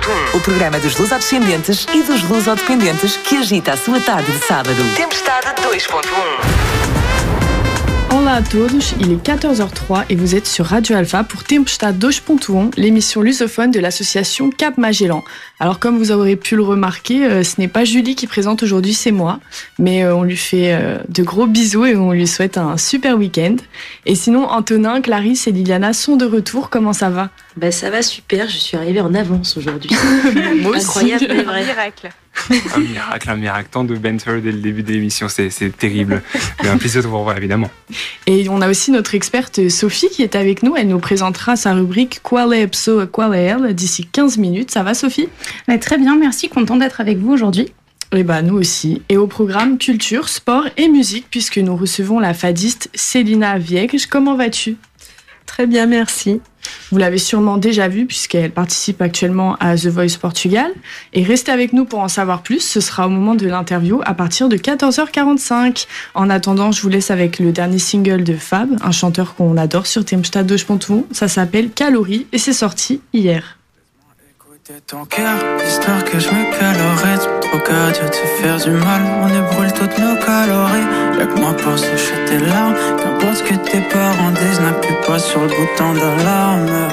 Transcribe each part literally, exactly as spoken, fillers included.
ponto um. O programa dos lusodescendentes e dos lusodependentes que agita a sua tarde de sábado. Tempestade dois ponto um. Olá a todos, il est quatorze heures trois et vous êtes sur Radio Alpha pour Tempestade dois ponto um, l'émission lusophone de l'association Cap Magellan. Alors comme vous aurez pu le remarquer, euh, ce n'est pas Julie qui présente aujourd'hui, c'est moi. Mais euh, on lui fait euh, de gros bisous et on lui souhaite un super week-end. Et sinon, Antonin, Clarisse et Liliana sont de retour, comment ça va ? Bah ça va super, je suis arrivée en avance aujourd'hui. Moi aussi. Incroyable, mais vrai. Un miracle. Un miracle, un miracle. Tant de banter dès le début de l'émission, c'est, c'est terrible. Mais un plaisir de vous revoir, évidemment. Et on a aussi notre experte Sophie qui est avec nous. Elle nous présentera sa rubrique Qual è Pso, Qual è Elle d'ici quinze minutes. Ça va, Sophie ? Bah, très bien, merci. Content d'être avec vous aujourd'hui. Et bah nous aussi. Et au programme culture, sport et musique, puisque nous recevons la fadiste Célina Vieques. Comment vas-tu ? Très bien, merci. Vous l'avez sûrement déjà vue puisqu'elle participe actuellement à The Voice Portugal. Et restez avec nous pour en savoir plus. Ce sera au moment de l'interview à partir de quatorze heures quarante-cinq. En attendant, je vous laisse avec le dernier single de Fab, un chanteur qu'on adore sur Tempestade dois ponto um. Ça s'appelle Calories et c'est sorti hier. Écoutez ton cœur, histoire que je me calorie. Trop cardio de se faire du mal, on débrûle toutes nos calories. Y'a que moi pour sécher tes larmes. Qu'importe ce que tes parents disent, n'appuie pas sur le bouton d'alarme.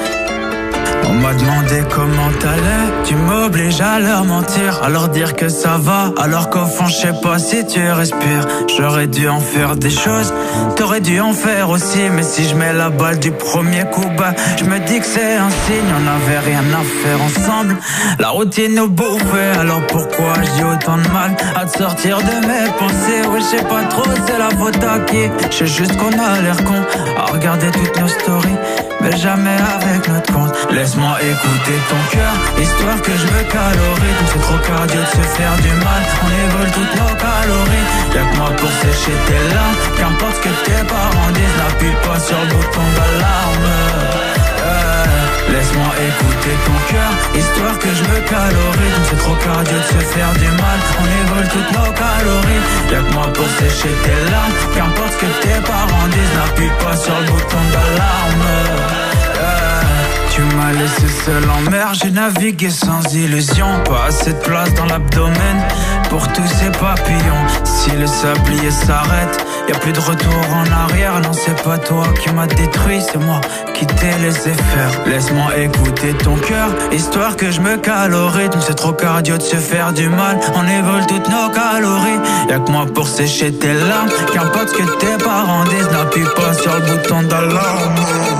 On m'a demandé comment t'allais, tu m'obliges à leur mentir, à leur dire que ça va, alors qu'au fond je sais pas si tu respires. J'aurais dû en faire des choses, t'aurais dû en faire aussi, mais si je mets la balle du premier coup, bah je me dis que c'est un signe, on avait rien à faire ensemble. La routine nous bouffait, alors pourquoi j'ai autant de mal à te sortir de mes pensées? Oui, je sais pas trop, c'est la faute à qui? Je sais juste qu'on a l'air con à regarder toutes nos stories, mais jamais avec notre compte. Laisse-moi écouter ton cœur, histoire que je me calorie. Donc c'est trop cardio de se faire du mal, on évolue toutes nos calories. Y'a que moi pour sécher tes larmes, qu'importe ce que tes parents disent, n'appuie pas sur le bouton d'alarme. euh, Laisse-moi écouter ton cœur, histoire que je me calorie. Donc c'est trop cardio de se faire du mal, on évolue toutes nos calories. Y'a que moi pour sécher tes larmes, qu'importe ce que tes parents disent, n'appuie pas sur le bouton d'alarme. Tu m'as laissé seul en mer, j'ai navigué sans illusion. Pas assez de place dans l'abdomen pour tous ces papillons. Si le sablier s'arrête, y'a plus de retour en arrière. Non, c'est pas toi qui m'as détruit, c'est moi qui t'ai laissé faire. Laisse-moi écouter ton cœur, histoire que je me calorie. Donc c'est trop cardio de se faire du mal, on évole toutes nos calories. Y'a que moi pour sécher tes larmes, qu'importe ce que tes parents disent, n'appuie pas sur le bouton d'alarme.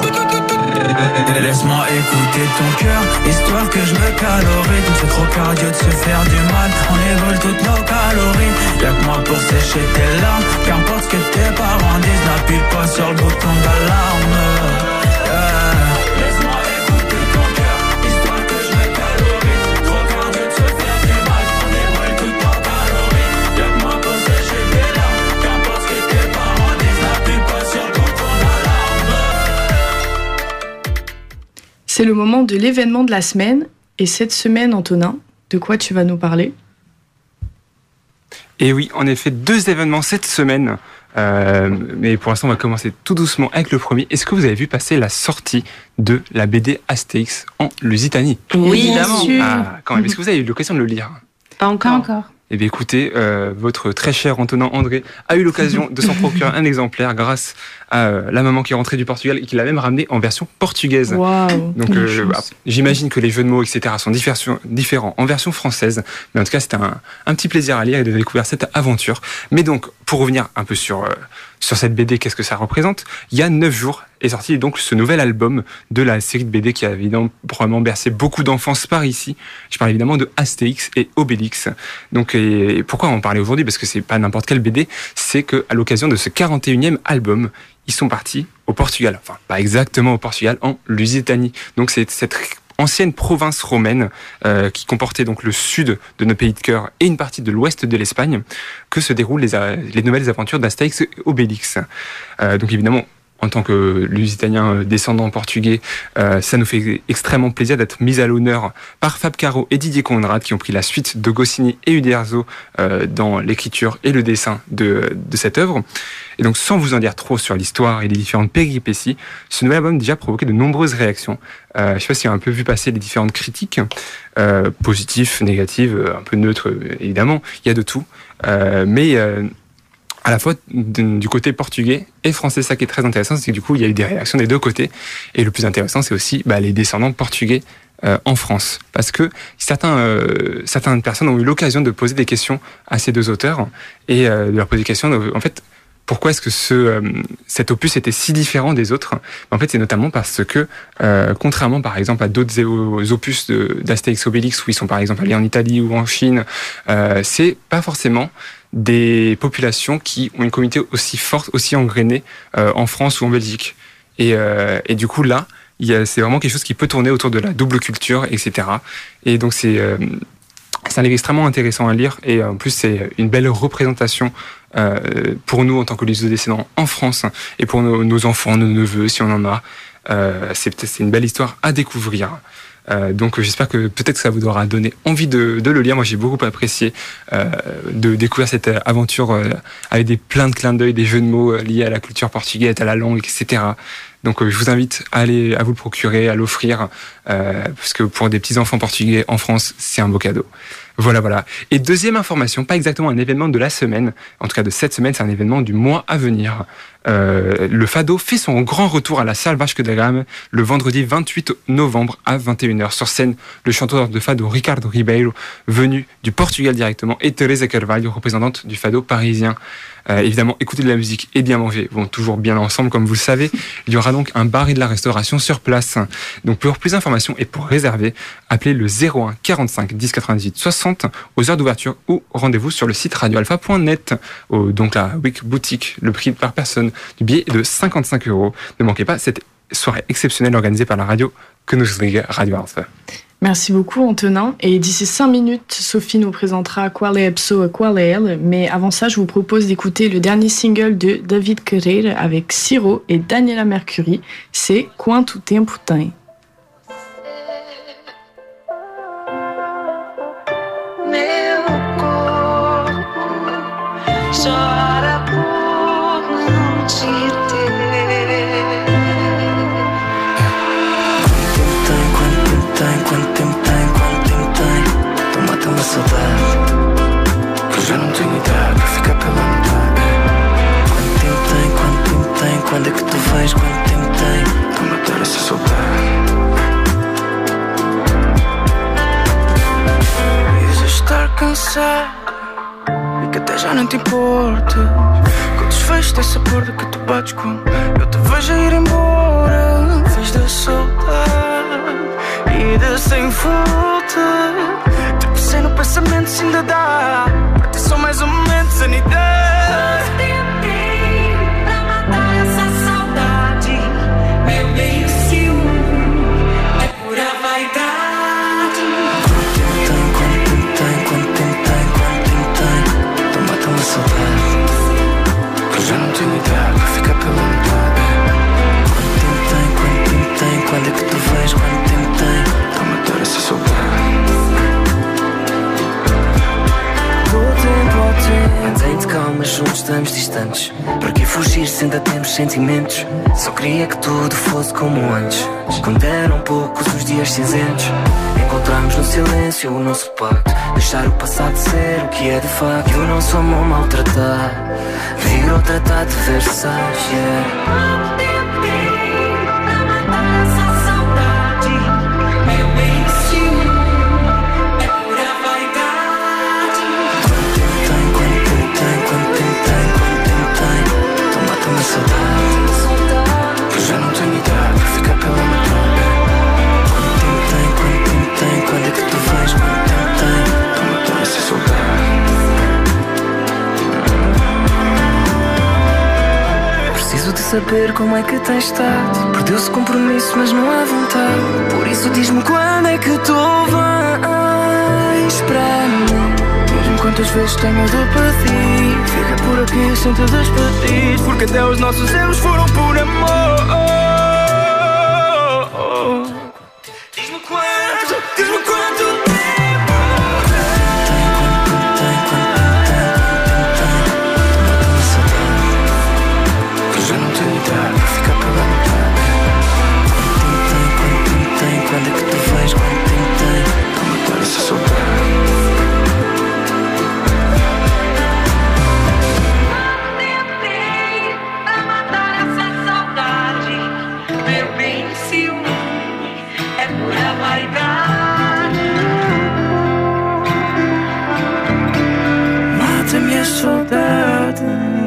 Laisse-moi écouter ton cœur, histoire que je me calorie. Donc c'est trop cardio de se faire du mal, on évole toutes nos calories. Y'a que moi pour sécher tes larmes, qu'importe ce que tes parents disent, n'appuie pas sur le bouton d'alarme. yeah. Laisse-moi écouter ton cœur, histoire que je me calorie. Trop cardio de se faire du mal, on évole toutes nos calories. Y'a que moi pour sécher tes larmes, qu'importe ce que tes parents disent, n'appuie pas sur le bouton d'alarme. C'est le moment de l'événement de la semaine. Et cette semaine, Antonin, de quoi tu vas nous parler ? Et oui, en effet, deux événements cette semaine. Euh, mais pour l'instant, on va commencer tout doucement avec le premier. Est-ce que vous avez vu passer la sortie de la B D Astérix en Lusitanie ? Oui, évidemment. Bien sûr. Ah, quand même. Est-ce que vous avez eu l'occasion de le lire ? Pas encore. Pas encore. Eh bien écoutez, euh, votre très cher Antonin André a eu l'occasion de s'en procurer un exemplaire grâce à euh, la maman qui est rentrée du Portugal et qui l'a même ramené en version portugaise. Waouh. Donc euh, bah, j'imagine que les jeux de mots, et cetera sont diffé- différents en version française. Mais en tout cas, c'était un, un petit plaisir à lire et de découvrir cette aventure. Mais donc, pour revenir un peu sur, euh, sur cette B D, qu'est-ce que ça représente ? Il y a neuf jours est sorti donc ce nouvel album de la série de B D qui a évidemment probablement bercé beaucoup d'enfance par ici. Je parle évidemment de Astérix et Obélix. Donc, et, et pourquoi en parler aujourd'hui ? Parce que c'est pas n'importe quelle B D, c'est qu'à l'occasion de ce quarante et unième album, ils sont partis au Portugal. Enfin, pas exactement au Portugal, en Lusitanie. Donc c'est cette ancienne province romaine euh, qui comportait donc le sud de nos pays de cœur et une partie de l'ouest de l'Espagne que se déroulent les, les nouvelles aventures d'Astérix et Obélix. Euh, donc évidemment, en tant que Lusitanien descendant portugais, euh, ça nous fait extrêmement plaisir d'être mis à l'honneur par Fab Caro et Didier Conrad, qui ont pris la suite de Goscinny et Uderzo euh, dans l'écriture et le dessin de, de cette œuvre. Et donc, sans vous en dire trop sur l'histoire et les différentes péripéties, ce nouvel album a déjà provoqué de nombreuses réactions. Euh, je ne sais pas si vous avez un peu vu passer les différentes critiques, euh, positives, négatives, un peu neutres, évidemment. Il y a de tout. Euh, mais euh, à la fois du côté portugais et français, ça qui est très intéressant, c'est que du coup, il y a eu des réactions des deux côtés. Et le plus intéressant, c'est aussi bah, les descendants portugais euh, en France. Parce que certains, euh, certaines personnes ont eu l'occasion de poser des questions à ces deux auteurs et euh, de leur poser des questions, en fait, pourquoi est-ce que ce, euh, cet opus était si différent des autres ? En fait, c'est notamment parce que, euh, contrairement par exemple à d'autres opus de, d'Astérix Obélix, où ils sont par exemple allés en Italie ou en Chine, euh, c'est pas forcément des populations qui ont une communauté aussi forte, aussi engrainée euh, en France ou en Belgique. Et, euh, et du coup, là, il y a, c'est vraiment quelque chose qui peut tourner autour de la double culture, et cetera. Et donc, c'est... Euh, C'est un livre extrêmement intéressant à lire et en plus c'est une belle représentation euh, pour nous en tant que luso-descendants en France et pour nos, nos enfants, nos neveux si on en a. Euh, c'est, c'est une belle histoire à découvrir. Euh, donc j'espère que peut-être que ça vous aura donné envie de, de le lire. Moi j'ai beaucoup apprécié euh, de découvrir cette aventure euh, avec des plein de clins d'œil, des jeux de mots euh, liés à la culture portugaise, à la langue, et cetera. Donc euh, je vous invite à aller à vous le procurer, à l'offrir, euh, parce que pour des petits enfants portugais en France, c'est un beau cadeau. Voilà, voilà. Et deuxième information, pas exactement un événement de la semaine, en tout cas de cette semaine, c'est un événement du mois à venir. Euh, le Fado fait son grand retour à la salle Vasco da Gama le vendredi vingt-huit novembre à vingt et une heures. Sur scène, le chanteur de Fado Ricardo Ribeiro, venu du Portugal directement, et Teresa Carvalho, représentante du Fado parisien. Euh, évidemment, écouter de la musique et bien manger vont toujours bien ensemble, comme vous le savez. Il y aura donc un bar et de la restauration sur place. Donc pour plus d'informations et pour réserver, appelez le zéro un quarante-cinq dix quatre-vingt-dix-huit soixante aux heures d'ouverture ou rendez-vous sur le site radio alpha point net. Au, donc la Week Boutique, le prix par personne du billet est de cinquante-cinq euros. Ne manquez pas cette soirée exceptionnelle organisée par la radio que nous ligue Radio Alpha. Merci beaucoup Antonin. Et d'ici cinq minutes, Sophie nous présentera Qual é a pessoa, qual é ela. Mais avant ça, je vous propose d'écouter le dernier single de David Carreira avec Ciro et Daniela Mercury. C'est Quanto Tempo Tem. Meu corpo chora por não te ter. Quanto tempo tem, quanto tempo tem? Tô matando a saudade, que eu já não tenho idade para ficar pela metade. Quanto tempo tem, quanto tempo tem? Quando é que tu vais? Quanto tempo tem? Tô matar essa saudade. Dizes estar cansado e que até já não te importas, que o desfecho dessa porta que tu bates com eu te vejo a ir embora. Fiz da saudade e de sem volta. Te pensei no pensamento se ainda dá para ter só mais um momento de sanidade. Quanto tempo tem pra matar essa saudade? Meu vício é pura vaidade. Quanto tempo tem, quanto tempo tem, quanto tempo tem, quanto tempo tem? Tô matando a saudade, que eu já não tenho idade para ficar pela metade. Quanto tempo tem, quanto tempo tem? Quando é que tu vais? Quanto tempo tem? Tô matar essa saudade. Mantém-te calma, juntos estamos distantes. Para que fugir se ainda temos sentimentos? Só queria que tudo fosse como antes, quando eram poucos os dias cinzentos. Encontramos no silêncio o nosso pacto, deixar o passado ser o que é de facto. E o nosso amor maltratado virou tratado de Versailles, yeah. Saudade, que eu já não tenho idade para ficar pela metade. Quanto tempo tem, quanto tempo tem? Quando é que tu vais? Quanto tempo tem? Para matar essa saudade. Preciso de saber como é que tens estado. Perdeu-se o compromisso, mas não há vontade. Por isso diz-me quando é que tu vais para mim. Mesmo quantas vezes tenho de pedir. Fica por aqui sem te despedir, porque até os nossos erros foram por amor. Diz-me quanto, diz-me quanto tempo tem, quanto tem, quanto tem, quanto tem, que eu já não tenho idade para ficar pela metade. Quanto tem, quanto tem, quando é que tu vais, quanto tem, tem, para matar essa saudade. Mata-me a saudade.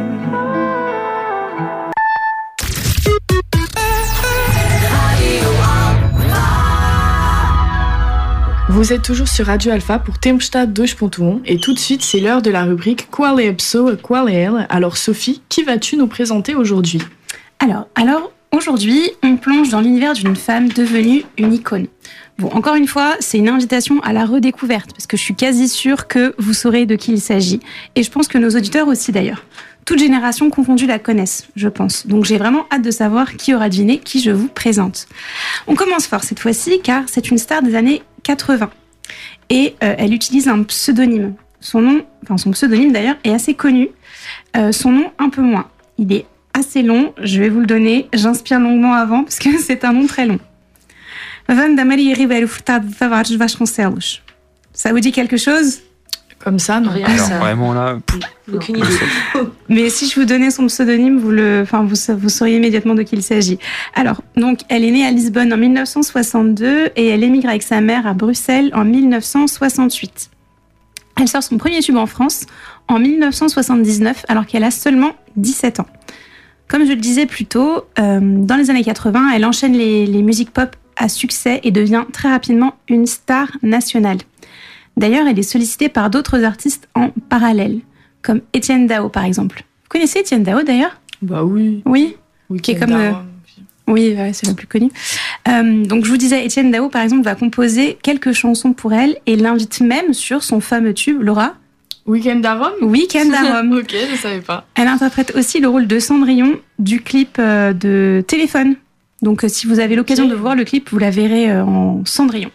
Vous êtes toujours sur Radio Alpha pour Tempestade dois ponto um et tout de suite c'est l'heure de la rubrique Qual é a pessoa, qual é ela. Alors Sophie, qui vas-tu nous présenter aujourd'hui? Alors, alors aujourd'hui, on plonge dans l'univers d'une femme devenue une icône. Bon, encore une fois, c'est une invitation à la redécouverte, parce que je suis quasi sûre que vous saurez de qui il s'agit. Et je pense que nos auditeurs aussi d'ailleurs. Toutes générations confondues la connaissent, je pense. Donc j'ai vraiment hâte de savoir qui aura deviné qui je vous présente. On commence fort cette fois-ci, car c'est une star des années quatre-vingts. Et euh, elle utilise un pseudonyme. Son nom, enfin son pseudonyme d'ailleurs, est assez connu. Euh, son nom, un peu moins. Il est assez long, je vais vous le donner. J'inspire longuement avant, parce que c'est un nom très long. Wanda Maria Ribeiro Furtado de Tavares Vasconcelos. Ça vous dit quelque chose? Comme ça, non? Rien, Alors ça. vraiment là, pff, Aucune idée. Mais si je vous donnais son pseudonyme, vous le, enfin, vous, vous sauriez immédiatement de qui il s'agit. Alors, donc, elle est née à Lisbonne en mille neuf cent soixante-deux et elle émigre avec sa mère à Bruxelles en mille neuf cent soixante-huit. Elle sort son premier tube en France en mille neuf cent soixante-dix-neuf alors qu'elle a seulement dix-sept ans. Comme je le disais plus tôt, euh, dans les années quatre-vingts, elle enchaîne les, les musiques pop à succès et devient très rapidement une star nationale. D'ailleurs, elle est sollicitée par d'autres artistes en parallèle, comme Etienne Dao par exemple. Vous connaissez Etienne Dao d'ailleurs? Bah oui. Oui, oui qui est comme... Euh, oui, ouais, c'est la plus connue. Euh, donc je vous disais, Etienne Dao par exemple va composer quelques chansons pour elle et l'invite même sur son fameux tube, Laura. Weekend à Rome? Weekend à Rome. Ok, je savais pas. Elle interprète aussi le rôle de Cendrillon du clip euh, de Téléphone. Donc euh, si vous avez l'occasion okay. de voir le clip, vous la verrez euh, en Cendrillon.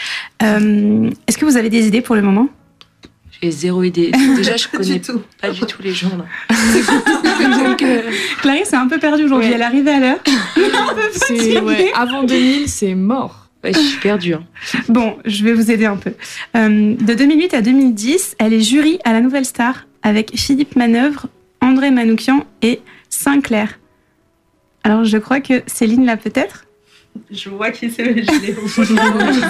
Euh, est-ce que vous avez des idées pour le moment? J'ai zéro idée. Déjà, je connais tout. pas du tout les gens là. Donc, euh, Clarisse est un peu perdue aujourd'hui. Ouais. Elle est arrivée à l'heure. C'est, ouais, avant deux mille, c'est mort. Ouais, je suis perdue. Hein. Bon, je vais vous aider un peu. Euh, de deux mille huit à deux mille dix, elle est jury à la Nouvelle Star avec Philippe Manœuvre, André Manoukian et Sinclair. Alors, je crois que Céline l'a peut-être. Je vois qui c'est, mais je l'ai oublié.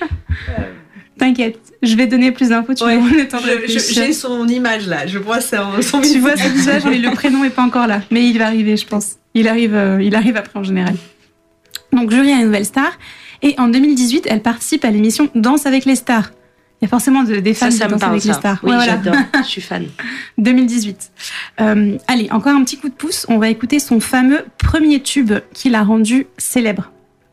T'inquiète, je vais donner plus d'infos, tu ouais, vas le temps de je, réfléchir. J'ai son image là, je vois son, son Tu vois son visage, mais le prénom n'est pas encore là. Mais il va arriver, je pense. Il arrive, euh, il arrive après en général. Donc, jury à la Nouvelle Star. Et en deux mille dix-huit, elle participe à l'émission Danse avec les stars. Il y a forcément de, des fans ça, ça de Danse parle, avec ça. les stars. Oui, ouais, voilà. j'adore, je suis fan. deux mille dix-huit. Euh, allez, encore un petit coup de pouce. On va écouter son fameux premier tube qui l'a rendu célèbre.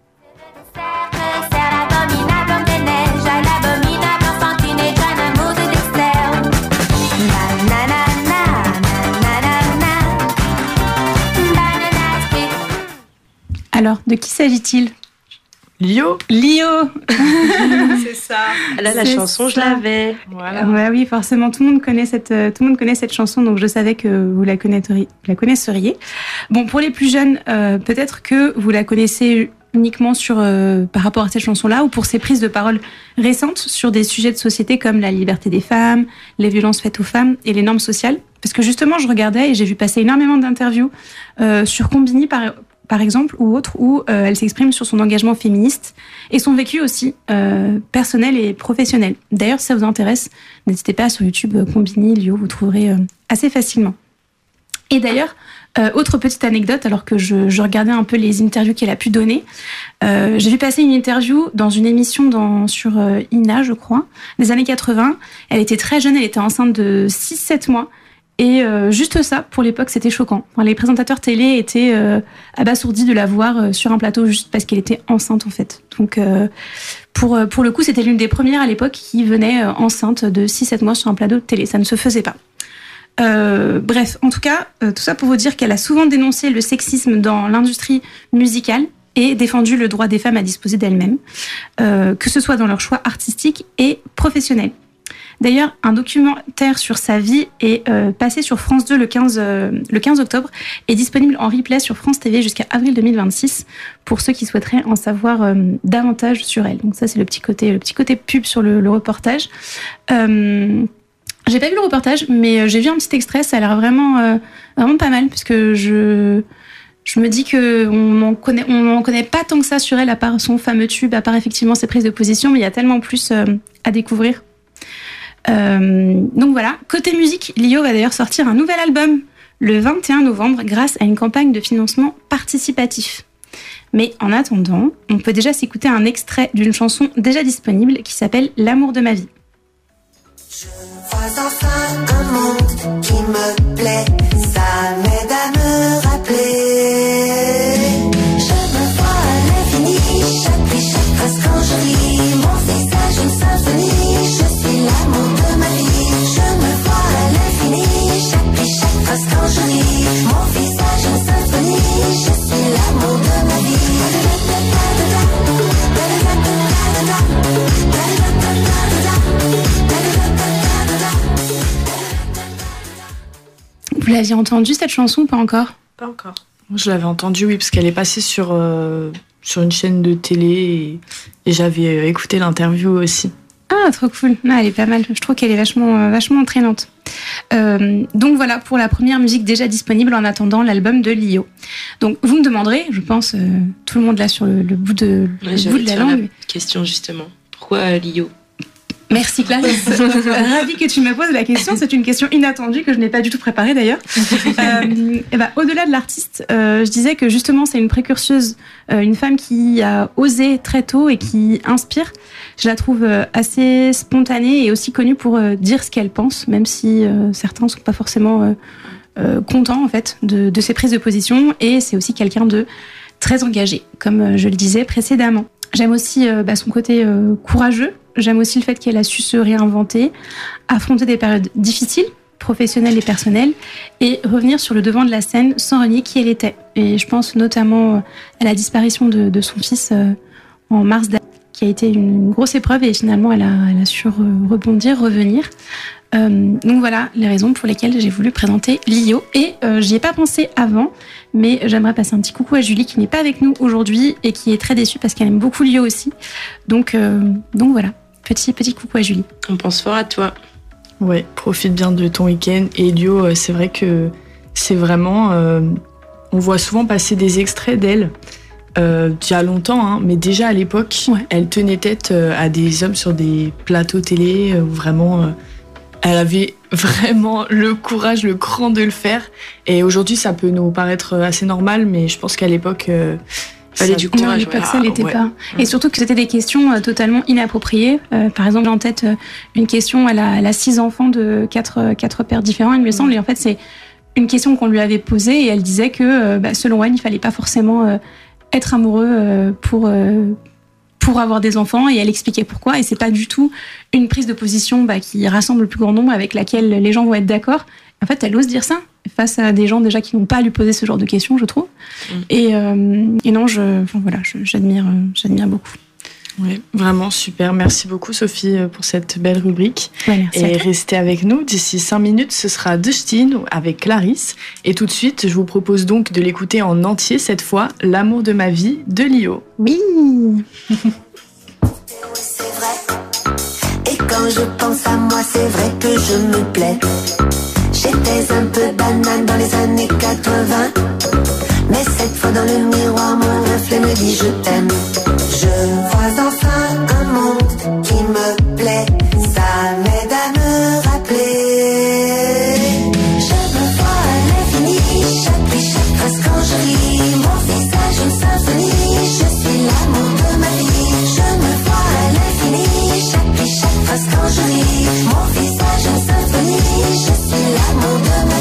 Alors, de qui s'agit-il? Lio. Lio. C'est ça. Là, la C'est chanson, ça. je l'avais. Voilà. Ouais, oui, forcément, tout le monde connaît cette, euh, tout le monde connaît cette chanson, donc je savais que vous la connaîtriez. La connaisseriez. Bon, pour les plus jeunes, euh, peut-être que vous la connaissez uniquement sur, euh, par rapport à cette chanson-là, ou pour ses prises de parole récentes sur des sujets de société comme la liberté des femmes, les violences faites aux femmes et les normes sociales. Parce que justement, je regardais et j'ai vu passer énormément d'interviews euh, sur Combini, par par exemple, ou autre, où euh, elle s'exprime sur son engagement féministe et son vécu aussi euh, personnel et professionnel. D'ailleurs, si ça vous intéresse, n'hésitez pas sur YouTube, euh, Combini, Lio, vous trouverez euh, assez facilement. Et d'ailleurs, euh, autre petite anecdote, alors que je, je regardais un peu les interviews qu'elle a pu donner, euh, j'ai vu passer une interview dans une émission dans, sur euh, I N A, je crois, des années quatre-vingts. Elle était très jeune, elle était enceinte de six sept mois. Et euh, juste ça, pour l'époque, c'était choquant. Enfin, les présentateurs télé étaient euh, abasourdis de la voir euh, sur un plateau juste parce qu'elle était enceinte, en fait. Donc, euh, pour, pour le coup, c'était l'une des premières à l'époque qui venait euh, enceinte de six sept mois sur un plateau de télé. Ça ne se faisait pas. Euh, bref, en tout cas, euh, tout ça pour vous dire qu'elle a souvent dénoncé le sexisme dans l'industrie musicale et défendu le droit des femmes à disposer d'elles-mêmes, euh, que ce soit dans leur choix artistique et professionnel. D'ailleurs, un documentaire sur sa vie est euh, passé sur France deux le quinze, euh, le quinze octobre et disponible en replay sur France T V jusqu'à avril deux mille vingt-six pour ceux qui souhaiteraient en savoir euh, davantage sur elle. Donc ça, c'est le petit côté, le petit côté pub sur le, le reportage. Euh, j'ai pas vu le reportage, mais j'ai vu un petit extrait. Ça a l'air vraiment, euh, vraiment pas mal, puisque je... Je me dis qu'on n'en connaît, on n'en connaît pas tant que ça sur elle, à part son fameux tube, à part effectivement ses prises de position, mais il y a tellement plus euh, à découvrir. Euh, donc voilà, côté musique, Lio va d'ailleurs sortir un nouvel album le vingt et un novembre grâce à une campagne de financement participatif. Mais en attendant, on peut déjà s'écouter un extrait d'une chanson déjà disponible qui s'appelle « L'amour de ma vie ». Je vois enfin un monde qui me plaît, ça m'aide à me rappeler. Je me vois à l'infini, chaque pluie, chaque phrase quand je lis, mon visage une symphonie, je suis l'amour de ma vie. Je me vois à l'infini, chaque pluie, chaque phrase quand je lis, mon visage une symphonie, je suis l'amour de ma vie. Vous l'aviez entendue cette chanson ou pas encore ? Pas encore. Je l'avais entendue, oui, parce qu'elle est passée sur, euh, sur une chaîne de télé et, et j'avais écouté l'interview aussi. Ah, trop cool. Ah, elle est pas mal. Je trouve qu'elle est vachement, euh, vachement entraînante. Euh, donc voilà pour la première musique déjà disponible en attendant l'album de Lio. Donc vous me demanderez, je pense, euh, tout le monde là sur le, le bout de, Ouais, le bout de la langue. La question justement. Pourquoi Lio ? Merci Clarisse. Ravie que tu me poses la question. C'est une question inattendue que je n'ai pas du tout préparée d'ailleurs. Euh, et ben, au-delà de l'artiste, euh, je disais que justement c'est une précurseuse, euh, une femme qui a osé très tôt et qui inspire. Je la trouve euh, assez spontanée et aussi connue pour euh, dire ce qu'elle pense, même si euh, certains ne sont pas forcément euh, euh, contents en fait de, de ses prises de position. Et c'est aussi quelqu'un de très engagé, comme euh, je le disais précédemment. J'aime aussi euh, bah, son côté euh, courageux. J'aime aussi le fait qu'elle a su se réinventer, affronter des périodes difficiles, professionnelles et personnelles, et revenir sur le devant de la scène sans renier qui elle était. Et je pense notamment à la disparition de, de son fils euh, en mars dernier, qui a été une grosse épreuve, et finalement elle a, elle a su re- rebondir, revenir. Euh, donc voilà les raisons pour lesquelles j'ai voulu présenter Lio. Et euh, j'y ai pas pensé avant, mais j'aimerais passer un petit coucou à Julie qui n'est pas avec nous aujourd'hui et qui est très déçue parce qu'elle aime beaucoup Lio aussi. Donc, euh, donc voilà, petit, petit coucou à Julie. On pense fort à toi. Ouais, profite bien de ton week-end. Et Lio, euh, c'est vrai que c'est vraiment... Euh, on voit souvent passer des extraits d'elle. Euh, il y a longtemps, hein, mais déjà à l'époque, ouais. Elle tenait tête euh, à des hommes sur des plateaux télé euh, où vraiment... Euh, elle avait vraiment le courage, le cran de le faire. Et aujourd'hui, ça peut nous paraître assez normal, mais je pense qu'à l'époque, euh, il fallait du courage. Non, à l'époque, ça ah, l'était ouais. pas. Et surtout que c'était des questions euh, totalement inappropriées. Euh, par exemple, j'ai en tête euh, une question, elle a, elle a six enfants de quatre, euh, quatre pères différents, il me semble. Et en fait, c'est une question qu'on lui avait posée et elle disait que, euh, bah, selon elle, il fallait pas forcément euh, être amoureux euh, pour... Euh, pour avoir des enfants, et elle expliquait pourquoi, et c'est pas du tout une prise de position bah, qui rassemble le plus grand nombre, avec laquelle les gens vont être d'accord. En fait, elle ose dire ça face à des gens déjà qui n'ont pas à lui poser ce genre de questions, je trouve. Mmh. Et, euh, et non, je, enfin, voilà, je, j'admire, j'admire beaucoup. Oui, vraiment super. Merci beaucoup Sophie pour cette belle rubrique. Ouais, merci. Et restez avec nous. D'ici cinq minutes, ce sera Dustin avec Clarisse. Et tout de suite, je vous propose donc de l'écouter en entier cette fois, L'amour de ma vie de Lio. Oui. C'est vrai. Et quand je pense à moi, c'est vrai que je me plais. J'étais un peu banane dans les années quatre-vingts. Mais cette fois dans le miroir, mon reflet me dit je t'aime. Je vois enfin un monde qui me plaît. Ça m'aide à me rappeler. Je me vois à l'infini, chaque pluie, chaque phrase quand je lis. Mon visage une symphonie, je suis l'amour de ma vie. Je me vois à l'infini, chaque pluie, chaque phrase quand je lis. Mon visage une symphonie, je suis l'amour de ma vie.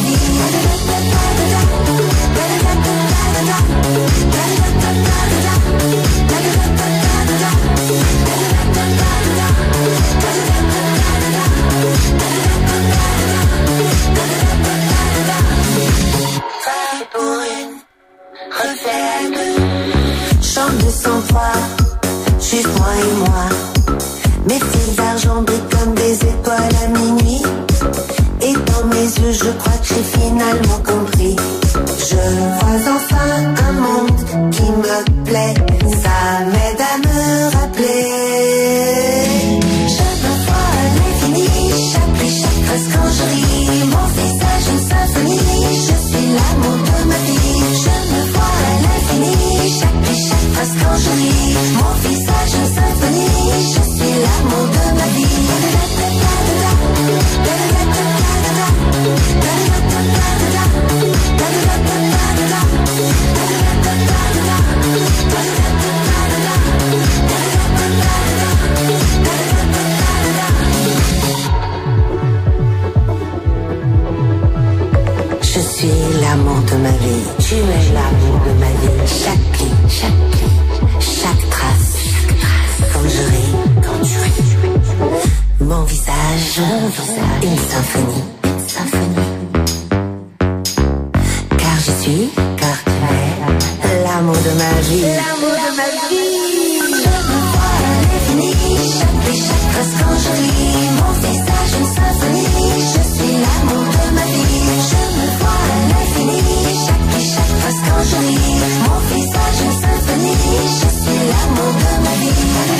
Chante sans toi, juste moi et moi. Mes fils d'argent brillent comme des étoiles à minuit. Et dans mes yeux, je crois que j'ai finalement compris. Je vois enfin un monde qui me plaît. Ça m'aide à me rappeler. Je me vois à l'infini, chaque pluie, chaque phrase quand je ris. Mon visage une symphonie, je suis l'amour de ma vie. Je me vois à l'infini, chaque pluie, chaque phrase quand je ris. Mon visage une symphonie, je suis l'amour de ma vie. Je suis l'amour de ma vie, tu es l'amour de ma vie. Chaque pli, chaque pli, chaque trace, chaque trace. Quand je ris, quand tu ris. Mon visage, mon visage, une symphonie, une symphonie. Car je suis, car tu es l'amour de ma vie. L'amour de ma vie. Je me vois à l'infini, chaque pli, chaque trace quand je ris. Mon visage, une symphonie, je suis l'amour de ma vie. Je me vois à l'infini, chaque pli, chaque trace quand je ris. Mon visage, une symphonie, je suis l'amour de ma vie.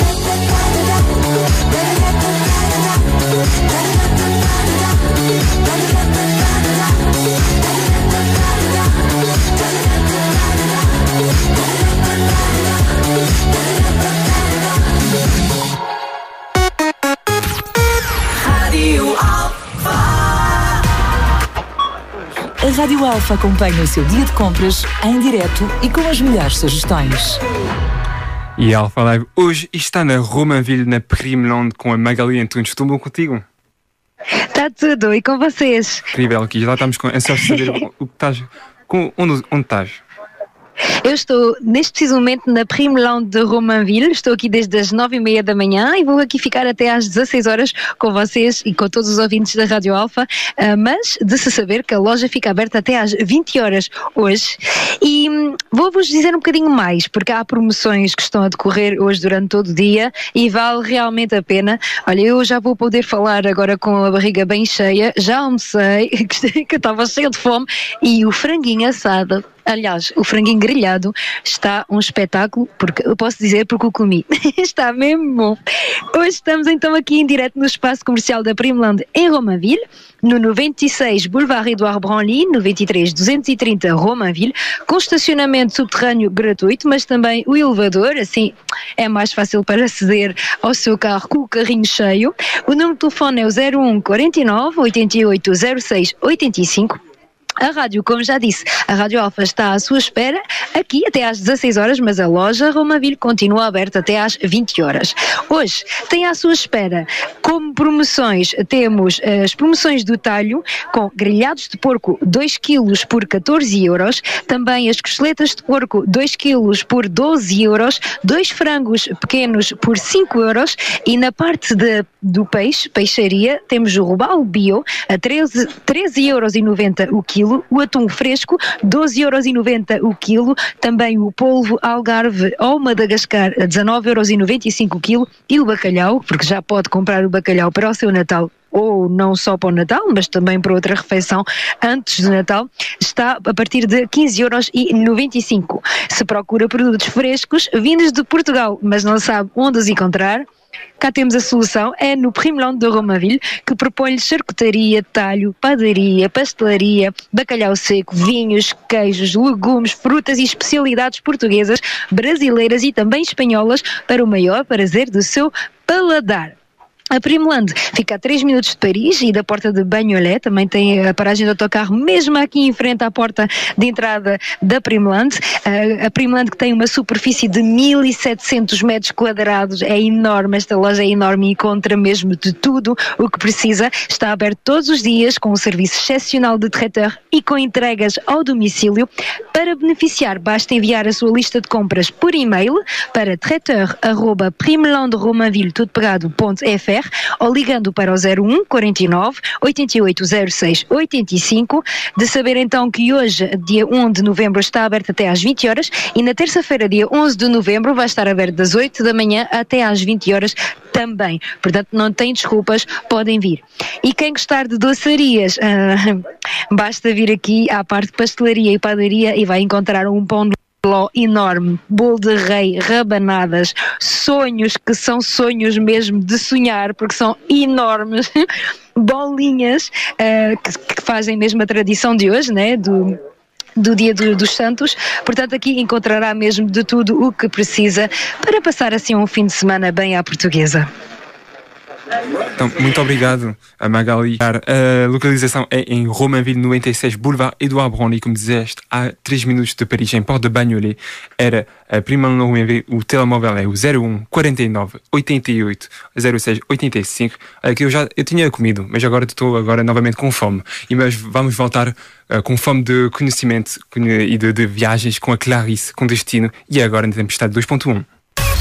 A Rádio Alfa acompanha o seu dia de compras em direto e com as melhores sugestões. E a Alfa Live hoje está na Romainville, na Primeland, com a Magali Antunes. Estou bom contigo? Está tudo, e com vocês? Incrível, aqui já estamos ansiosos de saber o que estás, com, onde, onde estás. Eu estou neste preciso momento na Primeland de Romainville, estou aqui desde as nove e meia da manhã e vou aqui ficar até às dezasseis horas com vocês e com todos os ouvintes da Rádio Alfa, uh, mas de se saber que a loja fica aberta até às vinte horas hoje e hum, vou-vos dizer um bocadinho mais, porque há promoções que estão a decorrer hoje durante todo o dia e vale realmente a pena. Olha, eu já vou poder falar agora com a barriga bem cheia, já almocei, que eu estava cheia de fome, e o franguinho assado, aliás, o franguinho grelhado está um espetáculo, porque eu posso dizer porque o comi. Está mesmo bom. Hoje estamos então aqui em direto no espaço comercial da Primeland em Romainville, no noventa e seis Boulevard Edouard Branly, noventa e três duzentos e trinta Romainville, com estacionamento subterrâneo gratuito, mas também o elevador, assim é mais fácil para aceder ao seu carro com o carrinho cheio. O número de telefone é o zero um quarenta e nove, oitenta e oito, zero seis, oitenta e cinco. A rádio, como já disse, a Rádio Alfa está à sua espera aqui até às dezasseis horas, mas a loja Romainville continua aberta até às vinte horas. Hoje tem à sua espera, como promoções, temos as promoções do talho com grelhados de porco dois quilos por catorze euros, também as costeletas de porco dois quilos por doze euros, dois frangos pequenos por cinco euros e na parte de, do peixe, peixaria, temos o robalo bio a treze euros e noventa o quilo, o atum fresco doze euros e noventa o quilo, também o polvo Algarve ou Madagascar a dezanove euros e noventa e cinco o quilo e o bacalhau, porque já pode comprar o bacalhau para o seu Natal ou não só para o Natal, mas também para outra refeição antes do Natal, está a partir de quinze euros e noventa e cinco. Se procura produtos frescos vindos de Portugal, mas não sabe onde os encontrar, cá temos a solução, é no Primeland de Romainville, que propõe-lhe charcutaria, talho, padaria, pastelaria, bacalhau seco, vinhos, queijos, legumes, frutas e especialidades portuguesas, brasileiras e também espanholas para o maior prazer do seu paladar. A Primeland fica a três minutos de Paris e da porta de Bagnolet, também tem a paragem de autocarro mesmo aqui em frente à porta de entrada da Primeland. A Primeland, que tem uma superfície de mil e setecentos metros quadrados, é enorme, esta loja é enorme e encontra mesmo de tudo o que precisa. Está aberto todos os dias com um serviço excepcional de traiteur e com entregas ao domicílio. Para beneficiar, basta enviar a sua lista de compras por e-mail para traiteur arroba primelandromainville tudo pegado ponto f r r ou ligando para o zero um, quarenta e nove, oitenta e oito, zero seis, oitenta e cinco. De saber então que hoje, dia um de novembro, está aberto até às vinte horas e na terça-feira, dia onze de novembro, vai estar aberto das oito da manhã até às vinte horas também. Portanto, não tem desculpas, podem vir. E quem gostar de doçarias, uh, basta vir aqui à parte de pastelaria e padaria e vai encontrar um pão de ló enorme, bolo de rei, rabanadas, sonhos que são sonhos mesmo de sonhar, porque são enormes, bolinhas uh, que, que fazem mesmo a tradição de hoje, né? Do do Dia do, dos Santos. Portanto, aqui encontrará mesmo de tudo o que precisa para passar assim um fim de semana bem à portuguesa. Então, muito obrigado a Magali. A localização é em Romainville, noventa e seis, Boulevard Edouard Branly, como disseste, a três minutos de Paris, em Porte de Bagnolet. Era a prima no Romainville, o telemóvel é o zero um, quarenta e nove, oitenta e oito, zero seis, oitenta e cinco, que eu já eu tinha comido, mas agora estou agora novamente com fome. E mas vamos voltar uh, com fome de conhecimento e de, de viagens com a Clarice, com destino, e agora na Tempestade dois ponto um.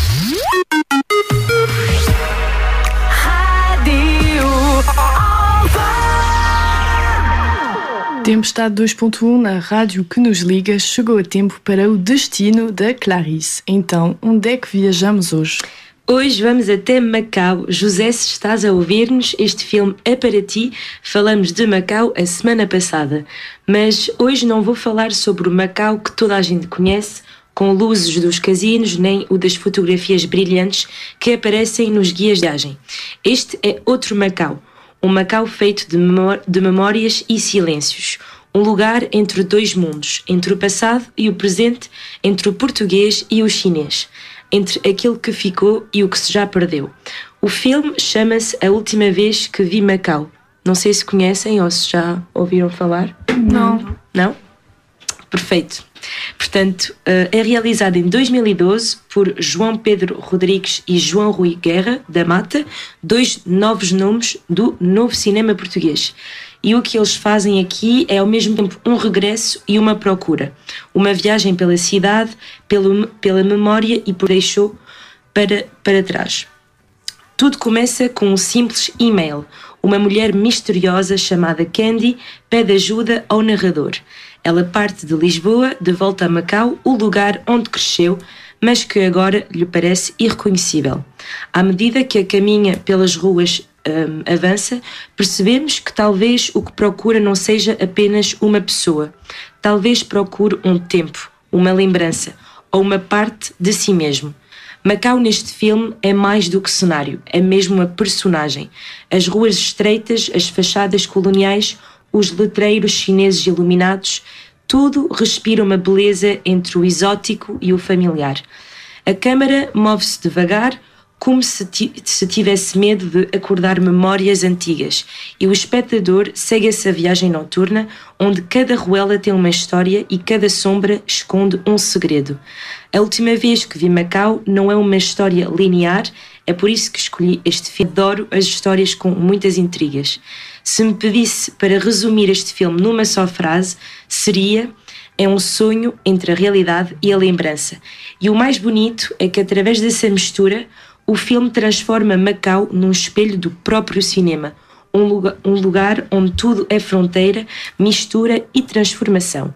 Tempestade dois ponto um na rádio que nos liga, chegou a tempo para o destino da Clarice. Então, onde é que viajamos hoje? Hoje vamos até Macau. José, se estás a ouvir-nos, este filme é para ti. Falamos de Macau a semana passada. Mas hoje não vou falar sobre o Macau que toda a gente conhece, com luzes dos casinos, nem o das fotografias brilhantes que aparecem nos guias de viagem. Este é outro Macau. Um Macau feito de, memó- de memórias e silêncios. Um lugar entre dois mundos, entre o passado e o presente, entre o português e o chinês, entre aquilo que ficou e o que se já perdeu. O filme chama-se A Última Vez que Vi Macau. Não sei se conhecem ou se já ouviram falar. Não. Não? Perfeito. Portanto, é realizado em dois mil e doze por João Pedro Rodrigues e João Rui Guerra da Mata, dois novos nomes do novo cinema português. E o que eles fazem aqui é ao mesmo tempo um regresso e uma procura. Uma viagem pela cidade, pelo, pela memória e por deixou para, para trás. Tudo começa com um simples e-mail. Uma mulher misteriosa chamada Candy pede ajuda ao narrador. Ela parte de Lisboa, de volta a Macau, o lugar onde cresceu, mas que agora lhe parece irreconhecível. À medida que a caminha pelas ruas um, avança, percebemos que talvez o que procura não seja apenas uma pessoa. Talvez procure um tempo, uma lembrança ou uma parte de si mesmo. Macau neste filme é mais do que cenário, é mesmo uma personagem. As ruas estreitas, as fachadas coloniais, os letreiros chineses iluminados, tudo respira uma beleza entre o exótico e o familiar. A câmara move-se devagar, como se, ti- se tivesse medo de acordar memórias antigas, e o espectador segue essa viagem noturna, onde cada ruela tem uma história e cada sombra esconde um segredo. A última vez que vi Macau não é uma história linear, é por isso que escolhi este filme. Adoro as histórias com muitas intrigas. Se me pedisse para resumir este filme numa só frase, seria: é um sonho entre a realidade e a lembrança. E o mais bonito é que, através dessa mistura, o filme transforma Macau num espelho do próprio cinema, um lugar, um lugar onde tudo é fronteira, mistura e transformação.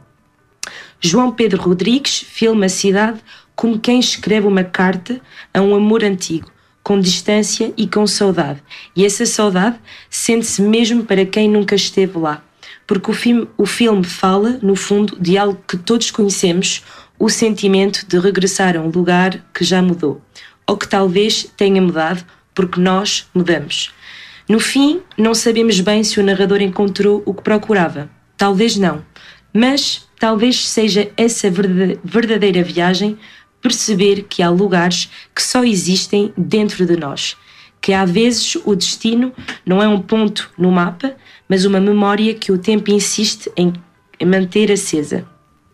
João Pedro Rodrigues filma a cidade como quem escreve uma carta a um amor antigo, com distância e com saudade. E essa saudade sente-se mesmo para quem nunca esteve lá. Porque o filme, o filme fala, no fundo, de algo que todos conhecemos, o sentimento de regressar a um lugar que já mudou. Ou que talvez tenha mudado, porque nós mudamos. No fim, não sabemos bem se o narrador encontrou o que procurava. Talvez não. Mas talvez seja essa verdadeira viagem, perceber que há lugares que só existem dentro de nós, que às vezes o destino não é um ponto no mapa, mas uma memória que o tempo insiste em manter acesa.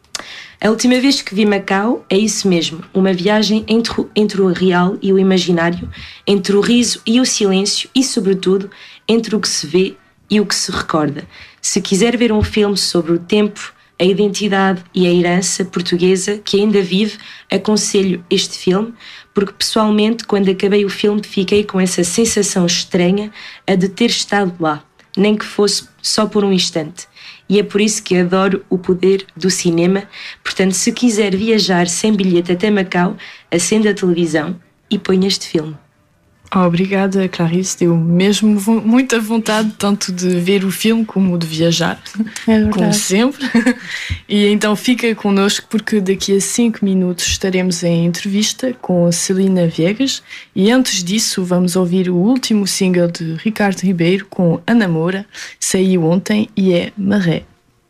A última vez que vi Macau é isso mesmo, uma viagem entre, entre o real e o imaginário, entre o riso e o silêncio e, sobretudo, entre o que se vê e o que se recorda. Se quiser ver um filme sobre o tempo, a identidade e a herança portuguesa que ainda vive, aconselho este filme, porque pessoalmente, quando acabei o filme, fiquei com essa sensação estranha a de ter estado lá, nem que fosse só por um instante. E é por isso que adoro o poder do cinema. Portanto, se quiser viajar sem bilhete até Macau, acenda a televisão e põe este filme. Oh, obrigada, Clarice. Deu mesmo vo- muita vontade tanto de ver o filme como de viajar, É como sempre. E então fica connosco porque daqui a cinco minutos estaremos em entrevista com a Celina Viegas e antes disso vamos ouvir o último single de Ricardo Ribeiro com Ana Moura, saiu ontem e é Maré.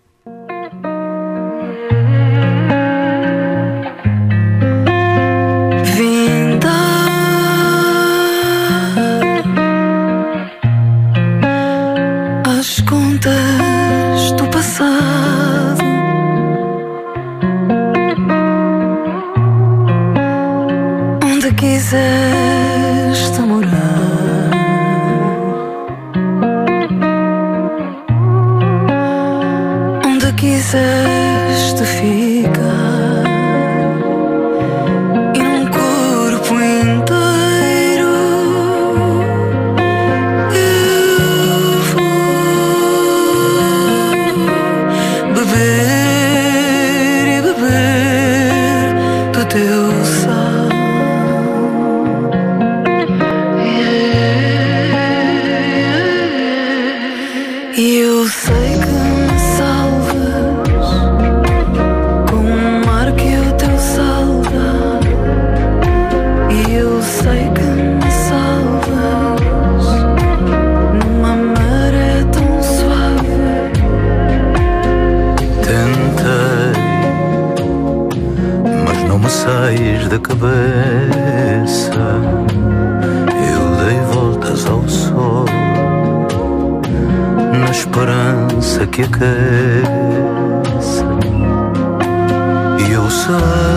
As contas do passado onde quiseste morar, onde quiseste ficar e num corpo inteiro eu vou beber e beber do teu sal. E eu sei que me salvas com o mar que o teu sal dá. E eu sei que me salvas numa maré tão suave. Tentei, mas não me sais da cabeça. Eu dei voltas ao sol na esperança que aqueça. E eu sei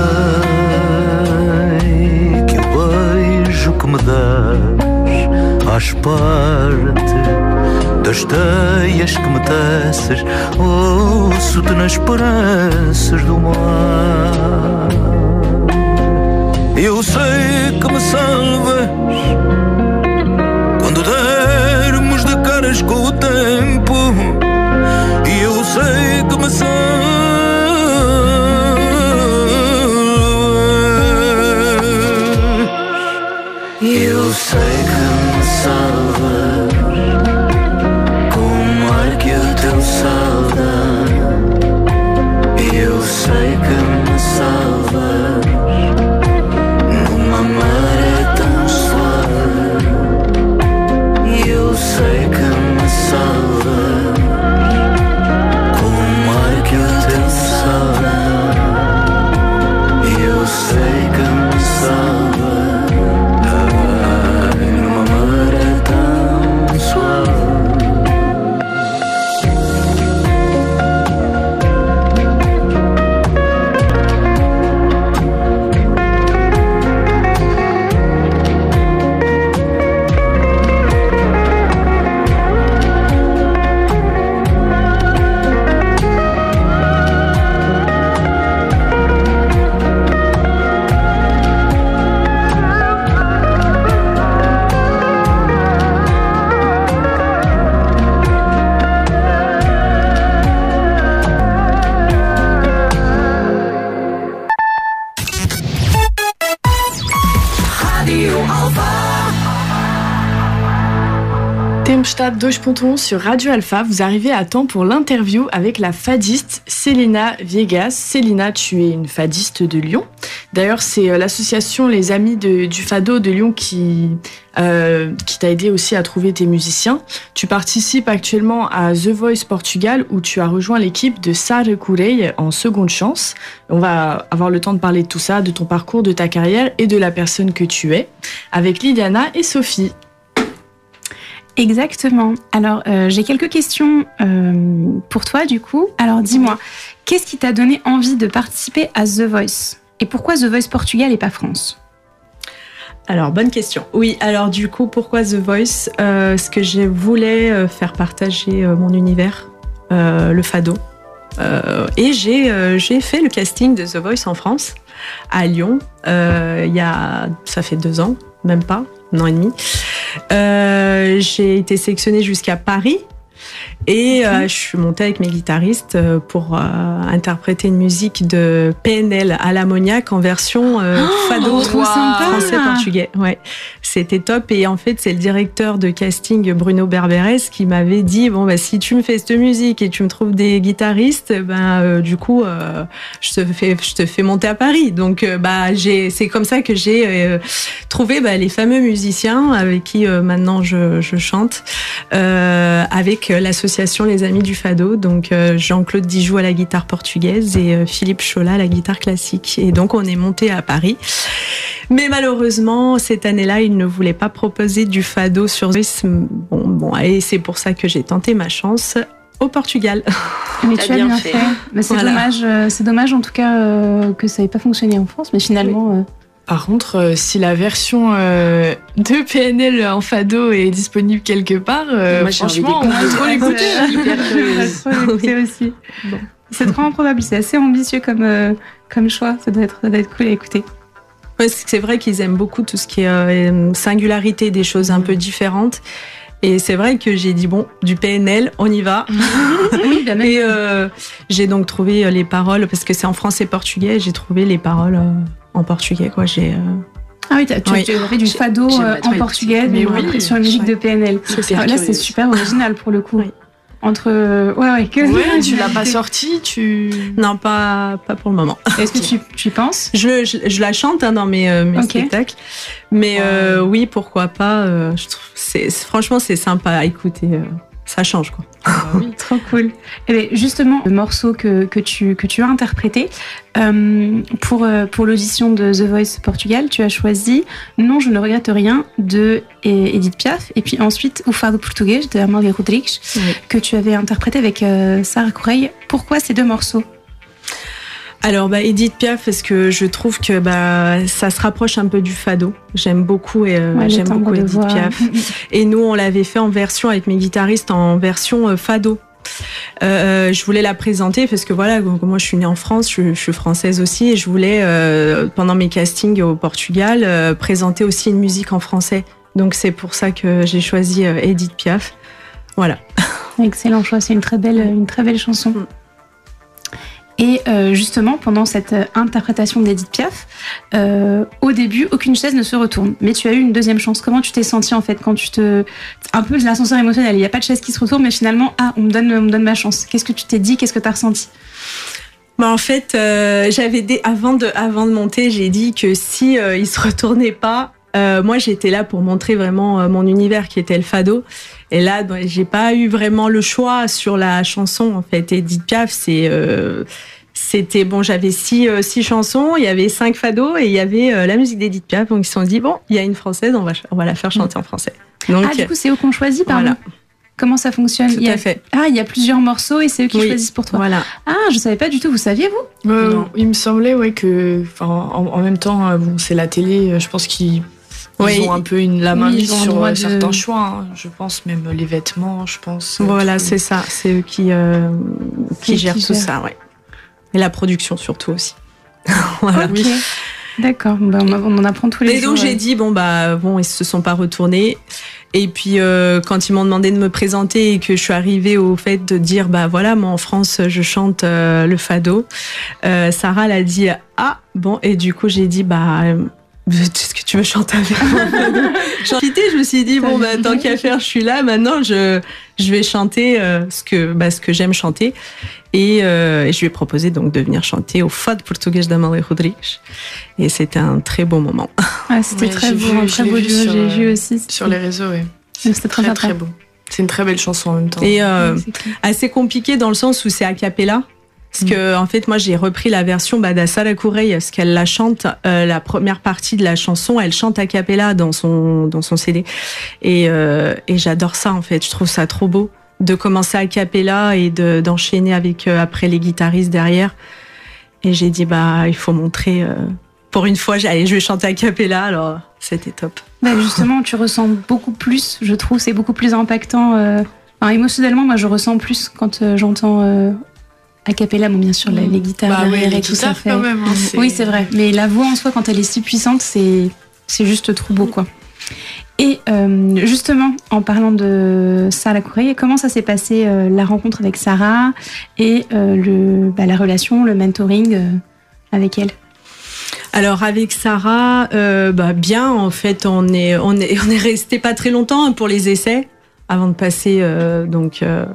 que o beijo que me dás faz parte das teias que me teces. Ouço-te nas esperanças do mar. Eu sei que me salvas quando dermos de caras com o tempo. E eu sei que me salvas. Eu sei que me salvas com o mar que o teu sal dá. E eu sei que me salvas numa maré tão suave. E eu sei que me salvas com o mar que o teu sal dá. E eu sei que me salvas numa maré tão suave. Tempestade deux point un sur Radio Alpha, vous arrivez à temps pour l'interview avec la fadiste Celina Viegas. Celina, tu es une fadiste de Lyon. D'ailleurs, c'est l'association Les Amis de, du Fado de Lyon qui, euh, qui t'a aidé aussi à trouver tes musiciens. Tu participes actuellement à The Voice Portugal où tu as rejoint l'équipe de Sara Courey en seconde chance. On va avoir le temps de parler de tout ça, de ton parcours, de ta carrière et de la personne que tu es, avec Liliana et Sophie. Exactement. Alors, euh, j'ai quelques questions euh, pour toi, du coup. Alors, dis-moi, qu'est-ce qui t'a donné envie de participer à The Voice ? Et pourquoi The Voice Portugal et pas France ? Alors, bonne question. Oui, alors du coup, pourquoi The Voice ? euh, Ce que je voulais euh, faire partager euh, mon univers, euh, le fado. Euh, et j'ai, euh, j'ai fait le casting de The Voice en France, à Lyon, euh, il y a, ça fait deux ans, même pas, un an et demi. Euh, j'ai été sélectionnée jusqu'à Paris. Et euh, je suis montée avec mes guitaristes pour euh, interpréter une musique de P N L à l'ammoniaque en version euh, oh, fado français-portugais. Ouais, c'était top. Et en fait, c'est le directeur de casting Bruno Berberes qui m'avait dit bon bah si tu me fais cette musique et tu me trouves des guitaristes, ben euh, du coup euh, je te fais je te fais monter à Paris. Donc euh, bah j'ai c'est comme ça que j'ai euh, trouvé bah, les fameux musiciens avec qui euh, maintenant je, je chante euh, avec l'association Les Amis du Fado, donc euh, Jean-Claude Dijoux à la guitare portugaise et euh, Philippe Chola à la guitare classique. Et donc on est monté à Paris. Mais malheureusement, cette année-là, ils ne voulaient pas proposer du Fado sur Voice. Bon, bon, et c'est pour ça que j'ai tenté ma chance au Portugal. Mais tu as bien, bien fait. fait. Mais c'est voilà. dommage, c'est dommage en tout cas euh, que ça n'ait pas fonctionné en France, mais finalement... Oui. Euh... Par contre, euh, si la version euh, de P N L en fado est disponible quelque part, euh, Moi, franchement, on va trop l'écouter. On va trop l'écouter aussi. Bon. C'est trop improbable, c'est assez ambitieux comme, euh, comme choix. Ça doit, être, ça doit être cool à écouter. Ouais, c'est vrai qu'ils aiment beaucoup tout ce qui est euh, singularité, des choses un peu différentes. Et c'est vrai que j'ai dit, bon, du P N L, on y va. Oui, bien même. Et euh, j'ai donc trouvé les paroles, parce que c'est en français et portugais, j'ai trouvé les paroles... Euh, en portugais, quoi. J'ai, euh... Ah oui, tu oui. as fait du fado euh, en portugais, mais oui, sur une musique ouais. de P N L. Ah, là, c'est super original pour le coup. Oui. Entre. Ouais, ouais, que. Ouais, tu l'as pas sorti, tu. Non, pas, pas pour le moment. Est-ce que tu, tu y penses je, je, je la chante hein, dans mes, euh, mes okay. spectacles. Mais wow. euh, oui, pourquoi pas. Euh, je trouve, c'est, c'est, franchement, c'est sympa à écouter. Euh. Ça change, quoi. Ah oui. Trop cool. Et bien, justement, le morceau que, que, tu, que tu as interprété, euh, pour, pour l'audition de The Voice Portugal, tu as choisi Non, je ne regrette rien de Edith Piaf, et puis ensuite O Fado Português de Amália Rodrigues, oui. que tu avais interprété avec euh, Sarah Correia. Pourquoi ces deux morceaux ? Alors, bah, Edith Piaf, parce que je trouve que bah, ça se rapproche un peu du fado. J'aime beaucoup, et, euh, ouais, j'aime beaucoup Edith voix. Piaf. Et nous, on l'avait fait en version, avec mes guitaristes, en version euh, fado. Euh, je voulais la présenter parce que voilà, moi je suis née en France, je, je suis française aussi, et je voulais, euh, pendant mes castings au Portugal, euh, présenter aussi une musique en français. Donc c'est pour ça que j'ai choisi euh, Edith Piaf. Voilà. Excellent choix, c'est une très belle, une très belle chanson. Mm. Et euh, justement, pendant cette interprétation d'Edith Piaf, euh, au début, aucune chaise ne se retourne. Mais tu as eu une deuxième chance. Comment tu t'es sentie en fait quand tu te... Un peu de l'ascenseur émotionnel. Il n'y a pas de chaise qui se retourne, mais finalement, ah, on me donne, on me donne ma chance. Qu'est-ce que tu t'es dit ? Qu'est-ce que tu as ressenti ? Bah en fait, euh, j'avais des... avant, de... avant de monter, j'ai dit que si euh, il se retournait pas, euh, moi j'étais là pour montrer vraiment euh, mon univers qui était le fado. Et là, bah, j'ai pas eu vraiment le choix sur la chanson, en fait. Edith Piaf, c'est, euh, c'était, bon, j'avais six, euh, six chansons, il y avait cinq fados et il y avait euh, la musique d'Edith Piaf. Donc, ils se sont dit, bon, il y a une française, on va, on va la faire chanter en français. Donc, ah, du coup, c'est eux qu'on choisit, pardon. Voilà. Comment ça fonctionne ? Tout il y a... à fait. Ah, il y a plusieurs morceaux et c'est eux qui oui, choisissent pour toi. Voilà. Ah, je savais pas du tout. Vous saviez, vous ? euh, Il me semblait, ouais, que, en, en même temps, euh, bon, c'est la télé, je pense qu'ils... Ils oui. ont un peu une, la main mise oui, sur de... certains choix, hein. Je pense, même les vêtements, je pense. Voilà, c'est ça, c'est eux qui, euh, qui gèrent qui tout gère. ça, ouais. Et la production surtout aussi. Voilà. Ok, d'accord, bah, on en apprend tous les Et jours. Et donc j'ai ouais. dit, bon, bah, bon, ils se sont pas retournés. Et puis, euh, quand ils m'ont demandé de me présenter et que je suis arrivée au fait de dire, bah voilà, moi en France, je chante euh, le fado, euh, Sarah, elle a dit, ah, bon, et du coup, j'ai dit, bah... Est-ce que tu veux chanter avec moi ? J'ai quitté, je me suis dit, bon, bah, tant qu'à faire, je suis là. Maintenant, je, je vais chanter euh, ce, que, bah, ce que j'aime chanter. Et, euh, et je lui ai proposé donc de venir chanter au Fado Português d'Amália Rodrigues. Et c'était un très beau moment. Ah, c'était ouais, très beau, vu, un très beau duo. J'ai vu aussi. Sur les réseaux, oui. C'était très, très, très beau. C'est une très belle chanson en même temps. Et euh, oui, assez compliqué dans le sens où c'est a cappella. Parce que, en fait, moi, j'ai repris la version bah, d'Sara Correia, parce qu'elle la chante, euh, la première partie de la chanson, elle chante a cappella dans son, dans son C D. Et, euh, et j'adore ça, en fait. Je trouve ça trop beau de commencer a cappella et de, d'enchaîner avec, euh, après les guitaristes derrière. Et j'ai dit, bah, il faut montrer, euh, pour une fois, allez, je vais chanter a cappella, alors c'était top. Bah, justement, tu ressens beaucoup plus, je trouve, c'est beaucoup plus impactant. Euh... Enfin, émotionnellement, moi, je ressens plus quand euh, j'entends. Euh... a cappella, bon, bien sûr, les, les guitares Bah derrière ouais, et les tout ça guitares fait. quand même, hein, c'est- Oui, c'est vrai. Mais la voix en soi, quand elle est si puissante, c'est, c'est juste trop beau, quoi. Et euh, justement, en parlant de Sarah Correia, comment ça s'est passé euh, la rencontre avec Sarah et euh, le, bah, la relation, le mentoring euh, avec elle? Alors avec Sarah, euh, bah bien en fait, on est on est on est resté pas très longtemps pour les essais avant de passer euh, donc euh,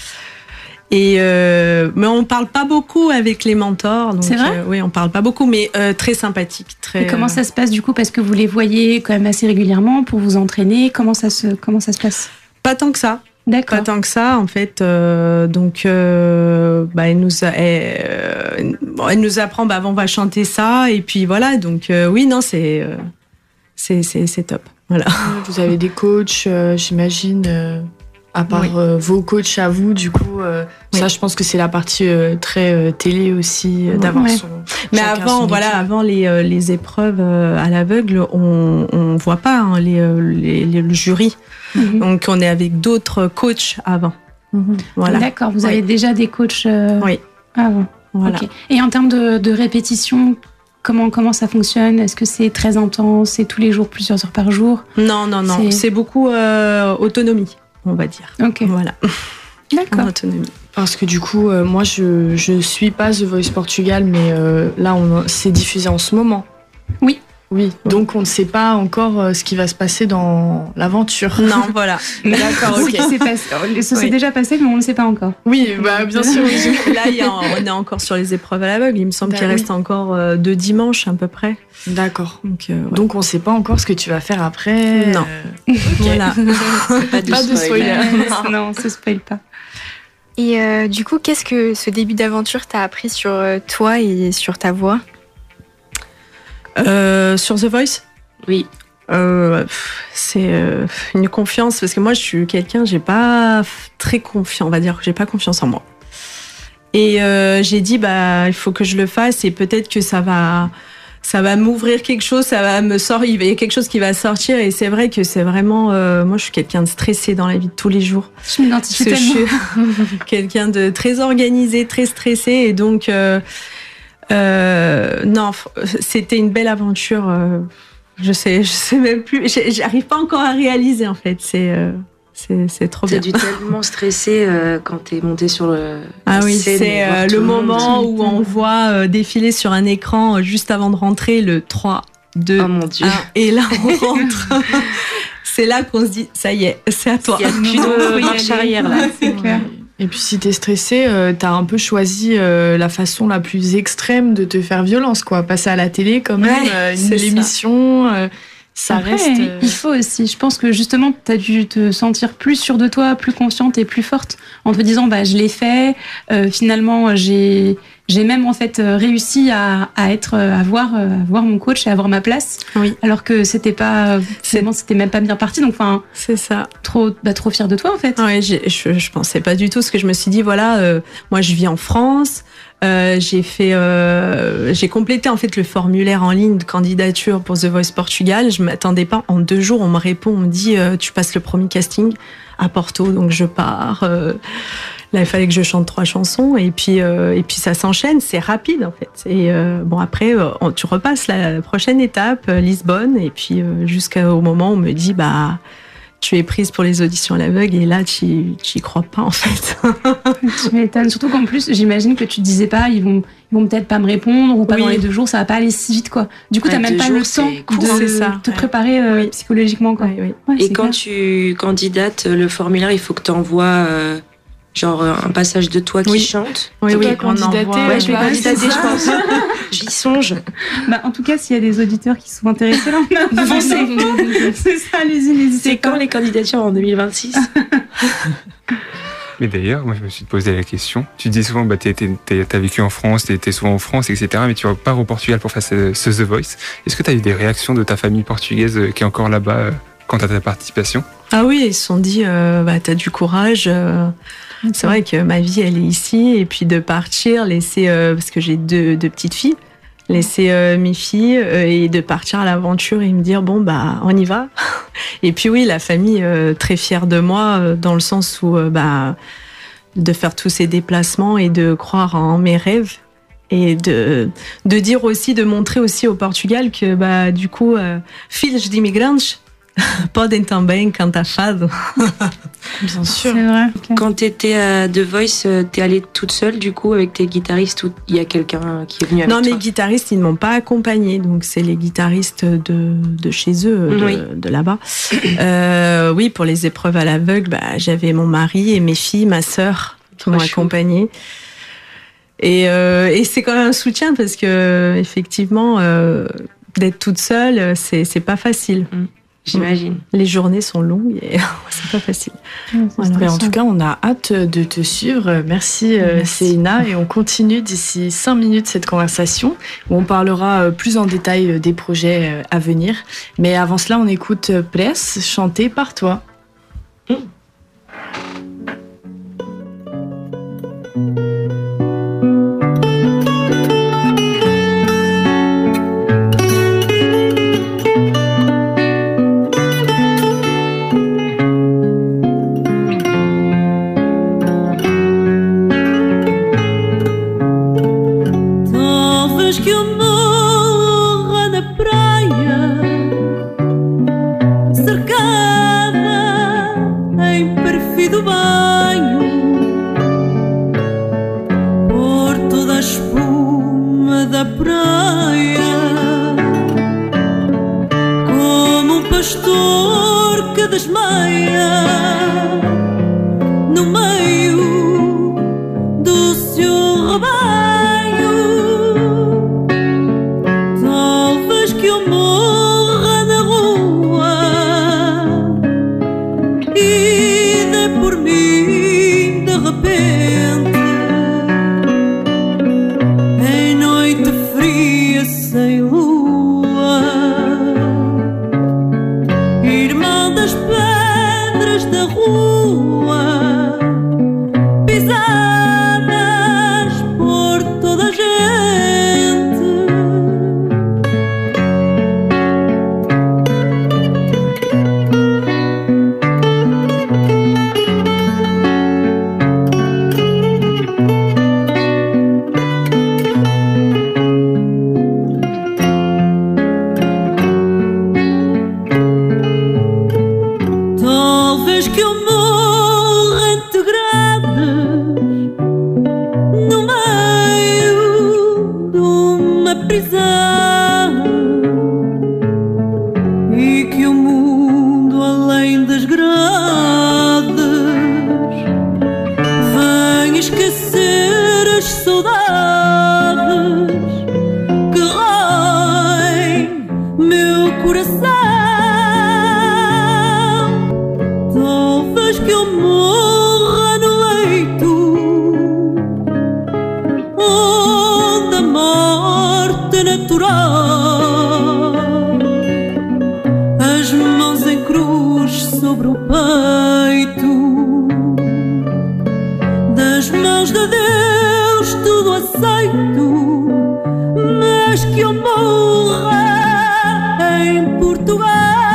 et euh, mais on parle pas beaucoup avec les mentors. Donc, C'est vrai euh, oui, on parle pas beaucoup, mais euh, très sympathique, très. Et comment ça se passe du coup? Parce que vous les voyez quand même assez régulièrement pour vous entraîner. Comment ça se, comment ça se passe? Pas tant que ça. D'accord. Pas tant que ça, en fait. euh, donc, euh, bah, elle nous a, elle, euh, bon, elle nous apprend. Bah, on va chanter ça, et puis voilà. Donc, euh, oui, non, c'est, euh, c'est, c'est, c'est top. Voilà. Vous avez des coachs, euh, j'imagine, euh, à part Oui. euh, vos coachs à vous, du coup. euh, Oui. Ça, je pense que c'est la partie euh, très euh, télé aussi, euh, d'avoir Ouais. son. Mais chacun avant, son voilà, équipe. avant les, euh, les épreuves euh, à l'aveugle, on, on voit pas hein, les, euh, les, les- le jury. Mhm. Donc, on est avec d'autres coachs avant. Voilà. D'accord. Vous Oui. avez déjà des coachs euh, Oui. avant. Voilà. Ok. Et en termes de, de répétition, comment, comment ça fonctionne? Est-ce que c'est très intense? C'est tous les jours, plusieurs heures par jour? Non, non, non. C'est- C'est beaucoup euh, autonomie, on va dire. Ok. Voilà. D'accord. Autonomie. Parce que du coup, euh, moi, je je suis pas The Voice Portugal, mais euh, là, on c'est diffusé en ce moment. Oui. Oui. Donc, on ne sait pas encore euh, ce qui va se passer dans l'aventure. Non, voilà. D'accord, Ce ok. qui s'est passé, ça s'est Oui. déjà passé, mais on ne le sait pas encore. Oui, bah, bien sûr. Là, il y a- on est encore sur les épreuves à l'aveugle. Il me semble Bah qu'il oui. reste encore euh, deux dimanches à peu près. D'accord. Donc, euh, ouais. Donc, on ne sait pas encore ce que tu vas faire après. Non. euh, voilà. Pas de, Pas de spoiler. non, on se spoil pas. Et euh, du coup, qu'est-ce que ce début d'aventure t'a appris sur euh, toi et sur ta voix? Euh, sur The Voice, Oui. euh, pff, c'est euh, une confiance parce que moi, je suis quelqu'un, j'ai pas f- très confiant, on va dire que j'ai pas confiance en moi. Et euh, j'ai dit, bah, il faut que je le fasse et peut-être que ça va, ça va m'ouvrir quelque chose, ça va me sortir, il y a quelque chose qui va sortir. Et c'est vrai que c'est vraiment, euh, moi, je suis quelqu'un de stressé dans la vie de tous les jours. Je m'identifie Parce que je tellement. suis quelqu'un de très organisé, très stressé, et donc euh, euh, non, f- c'était une belle aventure. euh, je sais, je sais même plus. j'ai- J'arrive pas encore à réaliser en fait. C'est euh, c'est c'est trop T'as bien. dû tellement stresser euh, quand t'es monté sur le. Ah la oui, scène et c'est voir euh, tout le monde. moment où on voit euh, défiler sur un écran euh, juste avant de rentrer le trois, deux, Oh mon Dieu. un, et là on rentre. C'est là qu'on se dit, ça y est, c'est à toi. Il y a plus de marche arrière là. C'est clair. Et puis si t'es stressé, euh, t'as un peu choisi euh, la façon la plus extrême de te faire violence, quoi. Passer à la télé, quand même, Ouais, euh, une c'est ça. émission, euh, ça Après, reste. euh, il faut aussi. Je pense que justement, tu as dû te sentir plus sûre de toi, plus confiante et plus forte en te disant, bah, je l'ai fait. Euh, finalement, j'ai j'ai même en fait euh, réussi à, à être, euh, à voir, euh, à voir mon coach et à avoir ma place. Oui. Alors que c'était pas, finalement, c'était même pas bien parti. Donc, enfin, C'est ça. trop, bah, trop fière de toi en fait. Ouais, j'ai- je, je pensais pas du tout, parce que je me suis dit, voilà, euh, moi je vis en France, euh, j'ai fait, euh, j'ai complété en fait le formulaire en ligne de candidature pour The Voice Portugal. Je m'attendais pas, en deux jours on me répond, on me dit, euh, tu passes le premier casting à Porto, donc je pars. euh, Là, il fallait que je chante trois chansons, et puis euh, et puis ça s'enchaîne, c'est rapide en fait. Et euh, bon, après euh, on- tu repasses la prochaine étape, euh, Lisbonne, et puis euh, jusqu'au moment où on me dit, bah tu es prise pour les auditions à l'aveugle, et là tu y crois pas en fait. Tu m'étonnes. Surtout qu'en plus, j'imagine que tu te disais pas, ils vont, ils vont peut-être pas me répondre ou pas Oui. dans les deux jours, ça va pas aller si vite quoi. Du coup, Ouais, t'as même deux pas jours, le temps c'est court, de c'est ça, te ouais. préparer euh, Oui. psychologiquement quoi. Oui, oui. Ouais, Et c'est quand clair. tu candidates le formulaire, il faut que tu envoies euh, genre un passage de toi qui Oui. chante. Oui, Tu oui, dois on candidater, envoie- Ouais, je vais bah, candidater, c'est je ça. pense. J'y songe. Bah, en tout cas, s'il y a des auditeurs qui sont intéressés là, on a avancé. C'est ça, allez-y, n'hésitez C'est pas. quand les candidatures en deux mille vingt-six? Mais d'ailleurs, moi je me suis posé la question. Tu dis souvent, bah, t'es- t'es- t'es- t'as vécu en France, t'es t'es souvent en France, et cetera. Mais tu repars au Portugal pour faire ce, ce The Voice. Est-ce que tu as eu des réactions de ta famille portugaise euh, qui est encore là-bas euh, quant à ta participation? Ah oui, ils se sont dit, euh, bah, t'as du courage. euh, C'est vrai que ma vie, elle est ici. Et puis de partir, laisser, euh, parce que j'ai deux, deux petites filles, laisser euh, mes filles euh, et de partir à l'aventure et me dire, bon, bah, on y va. Et puis oui, la famille, euh, très fière de moi, euh, dans le sens où, euh, bah, de faire tous ces déplacements et de croire en mes rêves. Et de, de dire aussi, de montrer aussi au Portugal que, bah, du coup, euh, filhos de imigrantes podem também cantar fado. Bien sûr. C'est vrai. Quand tu étais à The Voice, tu es allée toute seule, du coup, avec tes guitaristes, ou il y a quelqu'un qui est venu avec non, toi? mes guitaristes, ils ne m'ont pas accompagnée. Donc, c'est les guitaristes de, de chez eux, de, Oui. de là-bas. Euh, oui, pour les épreuves à l'aveugle, bah, j'avais mon mari et mes filles, ma sœur, qui m'ont Trop chou. accompagnée. Et, euh, et c'est quand même un soutien parce que, effectivement, euh, d'être toute seule, c'est, c'est pas facile. Mm. J'imagine. Les journées sont longues et c'est pas facile. Voilà. Mais en tout cas, on a hâte de te suivre. Merci, euh, Merci. Céina. Et on continue d'ici cinq minutes cette conversation où on parlera euh, plus en détail euh, des projets euh, à venir. Mais avant cela, on écoute euh, Press chanté par toi. Talvez que eu morra na praia, cercada em perfeito banho, por toda a espuma da praia, como um pastor que desmaia no meio do seu rebanho. Talvez que eu morra na rua e dê por mim de repente, em noite fria sem lua, irmã das pedras da rua, pisadas por toda a gente. Talvez que eu morra entre grades, no meio de uma prisão, e que o mundo além das grades venha esquecer as saudades que raem meu coração. Talvez que eu morra no leito onde a morte é natural, as mãos em cruz sobre o peito, das mãos de Deus tudo aceito, mas que eu morra em Portugal.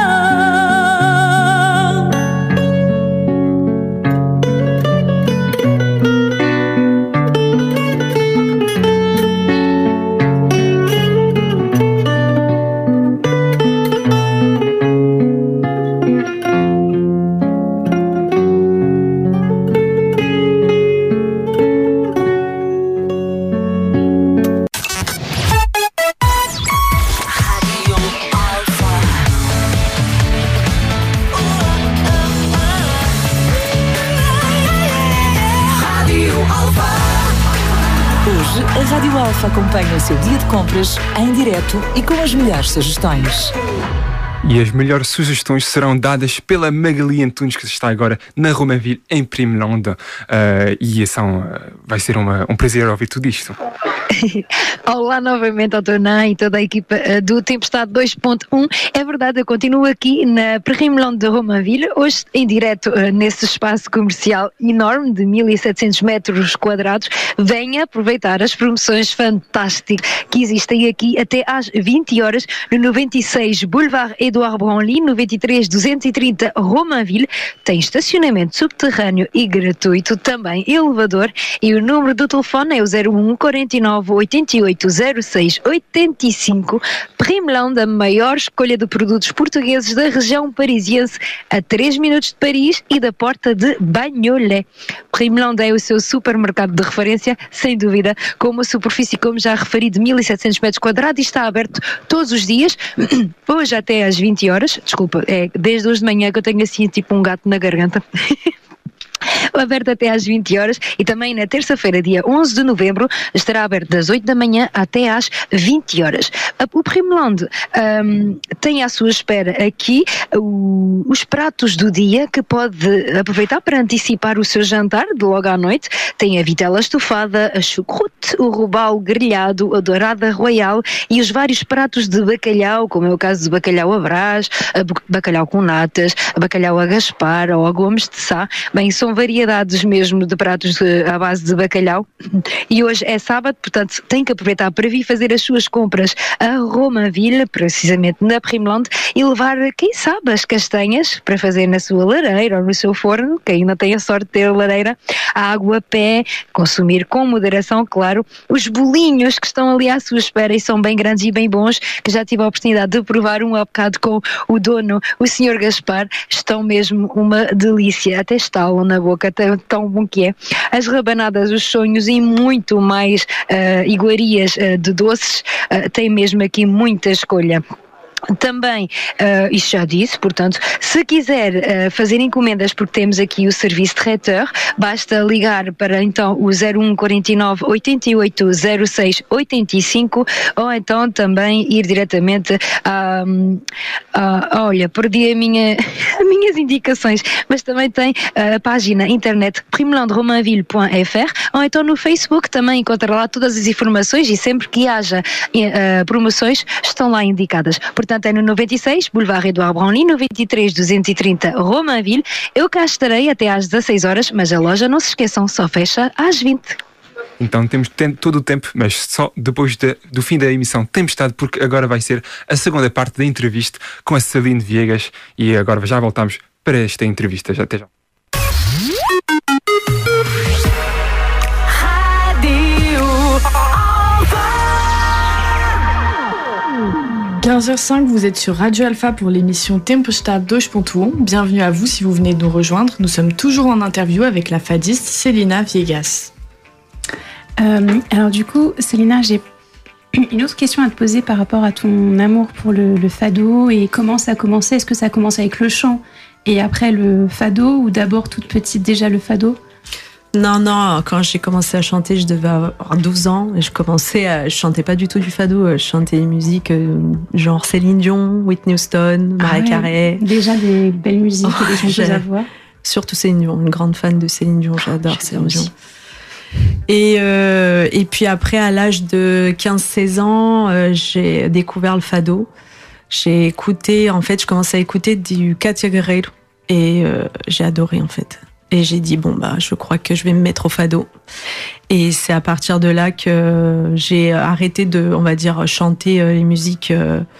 Hoje, a Rádio Alfa acompanha o seu dia de compras em direto e com as melhores sugestões. E as melhores sugestões serão dadas pela Magali Antunes, que está agora na Romainville, em Primeland. Uh, e são, uh, vai ser uma, um prazer ouvir tudo isto. Olá novamente ao Tonan e toda a equipa uh, do Tempestade dois ponto um. É verdade, eu continuo aqui na Primeland de Romainville, hoje em direto uh, nesse espaço comercial enorme de mil e setecentos metros quadrados. Venha aproveitar as promoções fantásticas que existem aqui até às vinte horas no noventa e seis Boulevard Eduardo Branly, noventa e três duzentos e trinta Romainville. Tem estacionamento subterrâneo e gratuito, também elevador. E o número do telefone é o zero um quarenta e nove oitenta e oito zero seis oitenta e cinco. Primeland, a maior escolha de produtos portugueses da região parisiense, a três minutos de Paris e da porta de Bagnolet. Primeland é o seu supermercado de referência, sem dúvida, com uma superfície, como já referi, de mil e setecentos metros quadrados e está aberto todos os dias, hoje até às vinte horas. Desculpa, é desde hoje de manhã que eu tenho assim tipo um gato na garganta. Aberto até às vinte horas, e também na terça-feira, dia onze de novembro, estará aberto das oito da manhã até às vinte horas. O Primeland um, tem à sua espera aqui o, os pratos do dia que pode aproveitar para antecipar o seu jantar de logo à noite. Tem a vitela estufada, a chucrute, o robalo grelhado, a dourada royal e os vários pratos de bacalhau, como é o caso de bacalhau à brás, a bacalhau com natas, a bacalhau a Gaspar ou a Gomes de Sá. Bem, são variedades mesmo de pratos de, à base de bacalhau, e hoje é sábado, portanto tem que aproveitar para vir fazer as suas compras a Romainville, precisamente na Primeland, e levar, quem sabe, as castanhas para fazer na sua lareira ou no seu forno, que ainda tem a sorte de ter a lareira, a água a pé, consumir com moderação, claro, os bolinhos que estão ali à sua espera e são bem grandes e bem bons, que já tive a oportunidade de provar um há bocado com o dono, o senhor Gaspar, estão mesmo uma delícia, até estalam na boca, tão bom que é. As rabanadas, os sonhos e muito mais uh, iguarias uh, de doces, uh, tem mesmo aqui muita escolha. Também, uh, isto já disse, portanto, se quiser uh, fazer encomendas, porque temos aqui o serviço de traiteur, basta ligar para então o zero um quarenta e nove oitenta e oito zero seis oitenta e cinco, ou então também ir diretamente a, a, a olha, perdi a minha, as minhas indicações, mas também tem a página internet primeland romainville ponto f r, ou então no Facebook também encontra lá todas as informações, e sempre que haja uh, promoções estão lá indicadas. Portanto, é no noventa e seis, Boulevard Eduardo Branly, noventa e três duzentos e trinta Romainville. Eu cá estarei até às dezasseis horas, mas a loja, não se esqueçam, só fecha às vinte. Então temos todo o tempo, mas só depois de, do fim da emissão Tempestade, porque agora vai ser a segunda parte da entrevista com a Celine Viegas, e agora já voltamos para esta entrevista. Já até já. quinze heures cinq, vous êtes sur Radio Alpha pour l'émission Tempestade dois ponto um. Bienvenue à vous si vous venez de nous rejoindre. Nous sommes toujours en interview avec la fadiste Celina Viegas. Euh, alors du coup, Celina, j'ai une autre question à te poser par rapport à ton amour pour le, le fado et comment ça a commencé. Est-ce que ça a commencé avec le chant et après le fado, ou d'abord toute petite déjà le fado? Non, non, quand j'ai commencé à chanter, je devais avoir douze ans et je commençais à, je chantais pas du tout du fado, je chantais des musiques genre Céline Dion, Whitney Houston, Mariah ah ouais, Carey. Déjà des belles musiques oh, et des chanteuses à voix. Surtout Céline Dion, une grande fan de Céline Dion, j'adore ah, Céline Dion. Et, euh, et puis après, à l'âge de quinze seize ans, euh, j'ai découvert le fado. J'ai écouté, en fait, je commençais à écouter du Katia Guerreiro et euh, j'ai adoré en fait. Et j'ai dit, bon, bah, je crois que je vais me mettre au fado. Et c'est à partir de là que j'ai arrêté de, on va dire, chanter les musiques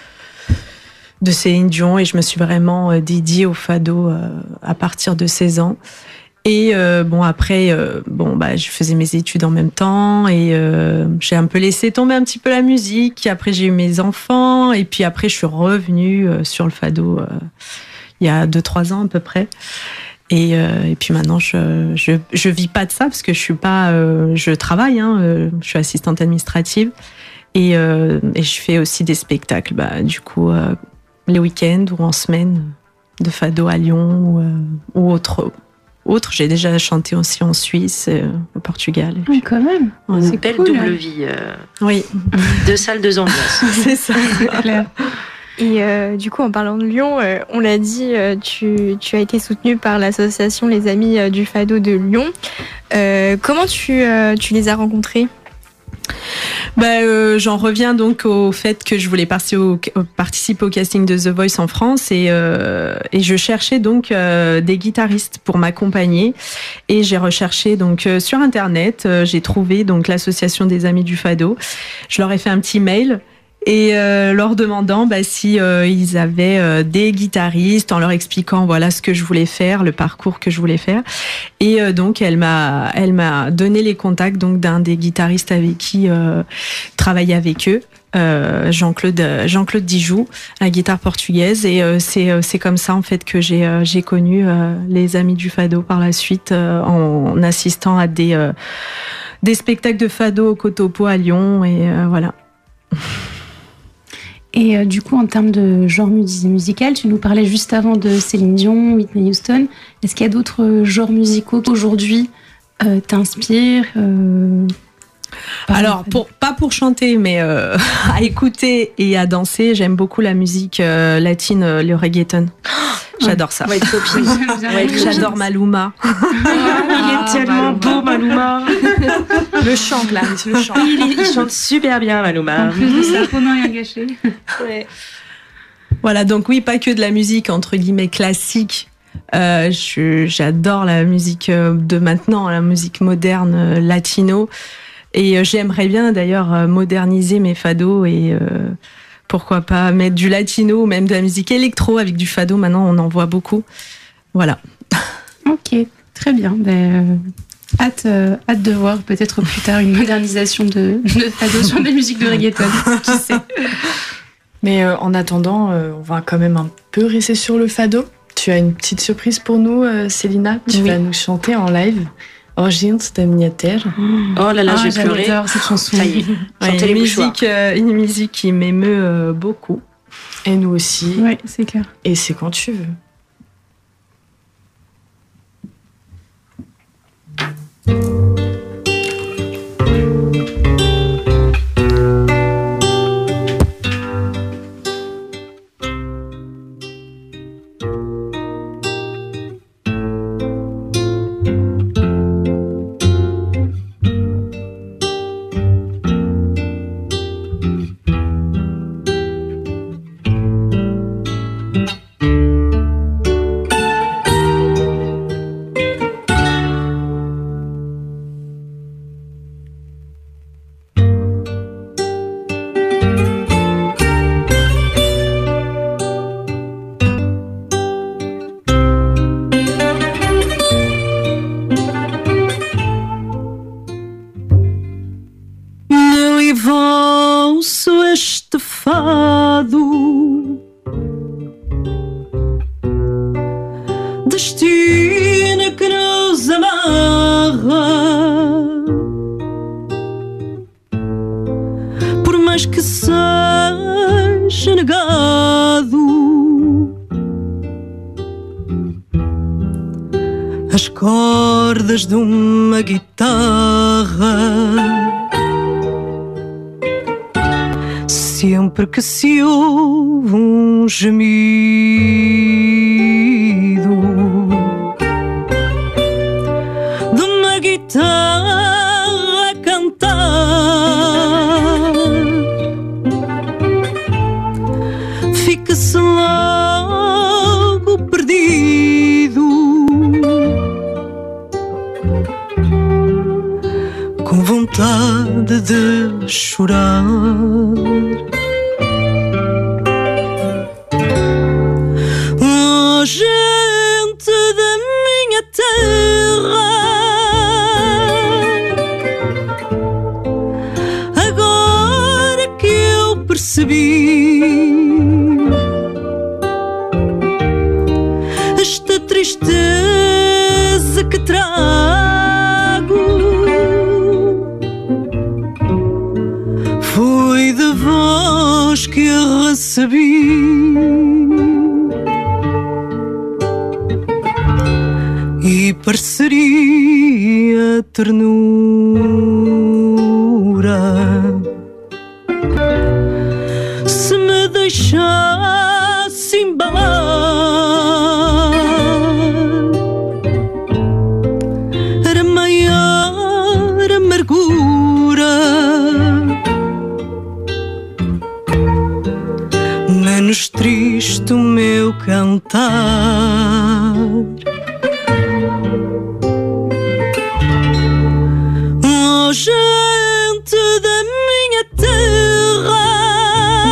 de Céline Dion, et je me suis vraiment dédiée au fado à partir de seize ans. Et euh, bon, après, euh, bon, bah, je faisais mes études en même temps, et euh, j'ai un peu laissé tomber un petit peu la musique. Après, j'ai eu mes enfants, et puis après, je suis revenue sur le fado euh, il y a deux trois ans à peu près. Et, euh, et puis maintenant, je, je je vis pas de ça parce que je suis pas, euh, je travaille, hein, euh, je suis assistante administrative, et, euh, et je fais aussi des spectacles, bah, du coup, euh, les week-ends ou en semaine, de fado à Lyon ou, euh, ou autre. Autre, j'ai déjà chanté aussi en Suisse, euh, au Portugal. Et puis, oui, quand même. Ouais. C'est une belle cool, double hein. vie. Euh, oui. Deux salles, deux ambiances. C'est ça. C'est clair. Et euh, du coup, en parlant de Lyon, euh, on l'a dit, euh, tu, tu as été soutenue par l'association Les Amis euh, du Fado de Lyon. Euh, comment tu, euh, tu les as rencontrés ? Bah, euh, j'en reviens donc au fait que je voulais participer au, participer au casting de The Voice en France, et, euh, et je cherchais donc euh, des guitaristes pour m'accompagner, et j'ai recherché donc euh, sur internet, euh, j'ai trouvé donc l'association des Amis du Fado. Je leur ai fait un petit mail. et euh, leur demandant bah, si euh, ils avaient euh, des guitaristes, en leur expliquant voilà ce que je voulais faire, le parcours que je voulais faire. Et euh, donc elle m'a, elle m'a donné les contacts donc d'un des guitaristes avec qui euh, travailler avec eux. Euh, Jean-Claude Jean-Claude Dijoux, la guitare portugaise, et euh, c'est euh, c'est comme ça en fait que j'ai euh, j'ai connu euh, les Amis du Fado par la suite euh, en assistant à des euh, des spectacles de fado au Cotopo à Lyon, et euh, voilà. Et euh, du coup, en termes de genre mus- musical, tu nous parlais juste avant de Céline Dion, Whitney Houston. Est-ce qu'il y a d'autres genres musicaux qui aujourd'hui euh, t'inspirent euh, Alors, pour, pas pour chanter, mais euh, à écouter et à danser, j'aime beaucoup la musique euh, latine, euh, le reggaeton. J'adore ça. Ouais, copine. Ouais, j'adore Maluma. Oh, il est tellement beau, Maluma. Le chant, Clarisse, le chant. Oui, il, il chante super bien, Maluma. En plus de ça, pour ne rien gâcher. Ouais. Voilà, donc oui, pas que de la musique entre guillemets classique. Euh, je, j'adore la musique de maintenant, la musique moderne euh, latino. Et euh, j'aimerais bien d'ailleurs euh, moderniser mes fados et euh, pourquoi pas mettre du latino ou même de la musique électro avec du fado. Maintenant, on en voit beaucoup. Voilà. Ok, très bien. Ben, euh, hâte, euh, hâte de voir peut-être plus tard une modernisation de, de fado sur des musiques de reggaeton. Qui sait? Mais euh, en attendant, euh, on va quand même un peu rester sur le fado. Tu as une petite surprise pour nous, euh, Célina. Tu Oui. vas nous chanter en live Origins da minha terra. Oh là là, Ah, j'ai pleuré. j'adore cette chanson. Ça y est. Ouais, Chantez les une, mouchoirs. musique, euh, une musique qui m'émeut euh, beaucoup. Et nous aussi. Oui, c'est clair. Et c'est quand tu veux. Não lhe valso este fado, destino que nos amarra. Por mais que seja negado, as cordas de uma guitarra. Sempre que se ouve um gemido de uma guitarra a cantar, fica-se logo perdido, com vontade de chorar. Oh, gente da minha terra, agora que eu percebi esta tristeza que trago, foi de vós que a recebi. E parceria, ternura, se me deixasse embalar, era maior amargura, menos triste o meu cantar. Oh, gente da minha terra,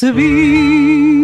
percebi.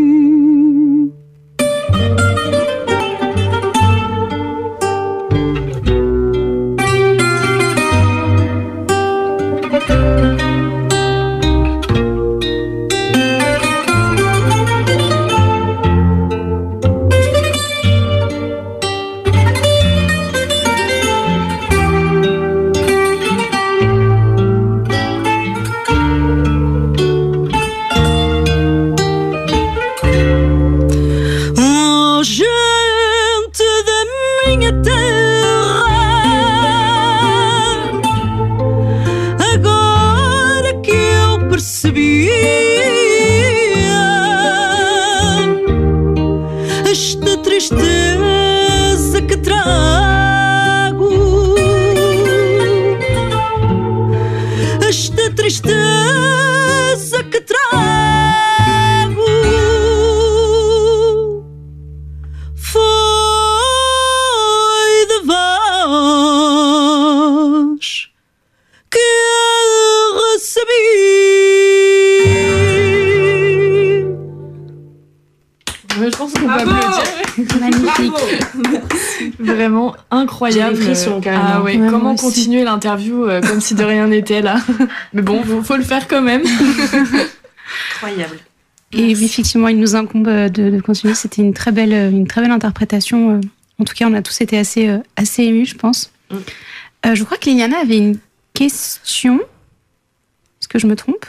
Vraiment incroyable. J'ai des frissons, carrément. Ah ouais, Ouais, comment moi aussi. continuer l'interview euh, comme si de rien n'était là. Mais bon, faut, faut le faire quand même. Incroyable. Et oui, effectivement, il nous incombe euh, de, de continuer. C'était une très belle, euh, une très belle interprétation. euh. En tout cas, on a tous été assez, euh, assez émus, je pense. Mm. Euh, je crois que Liliana avait une question. Est-ce que je me trompe?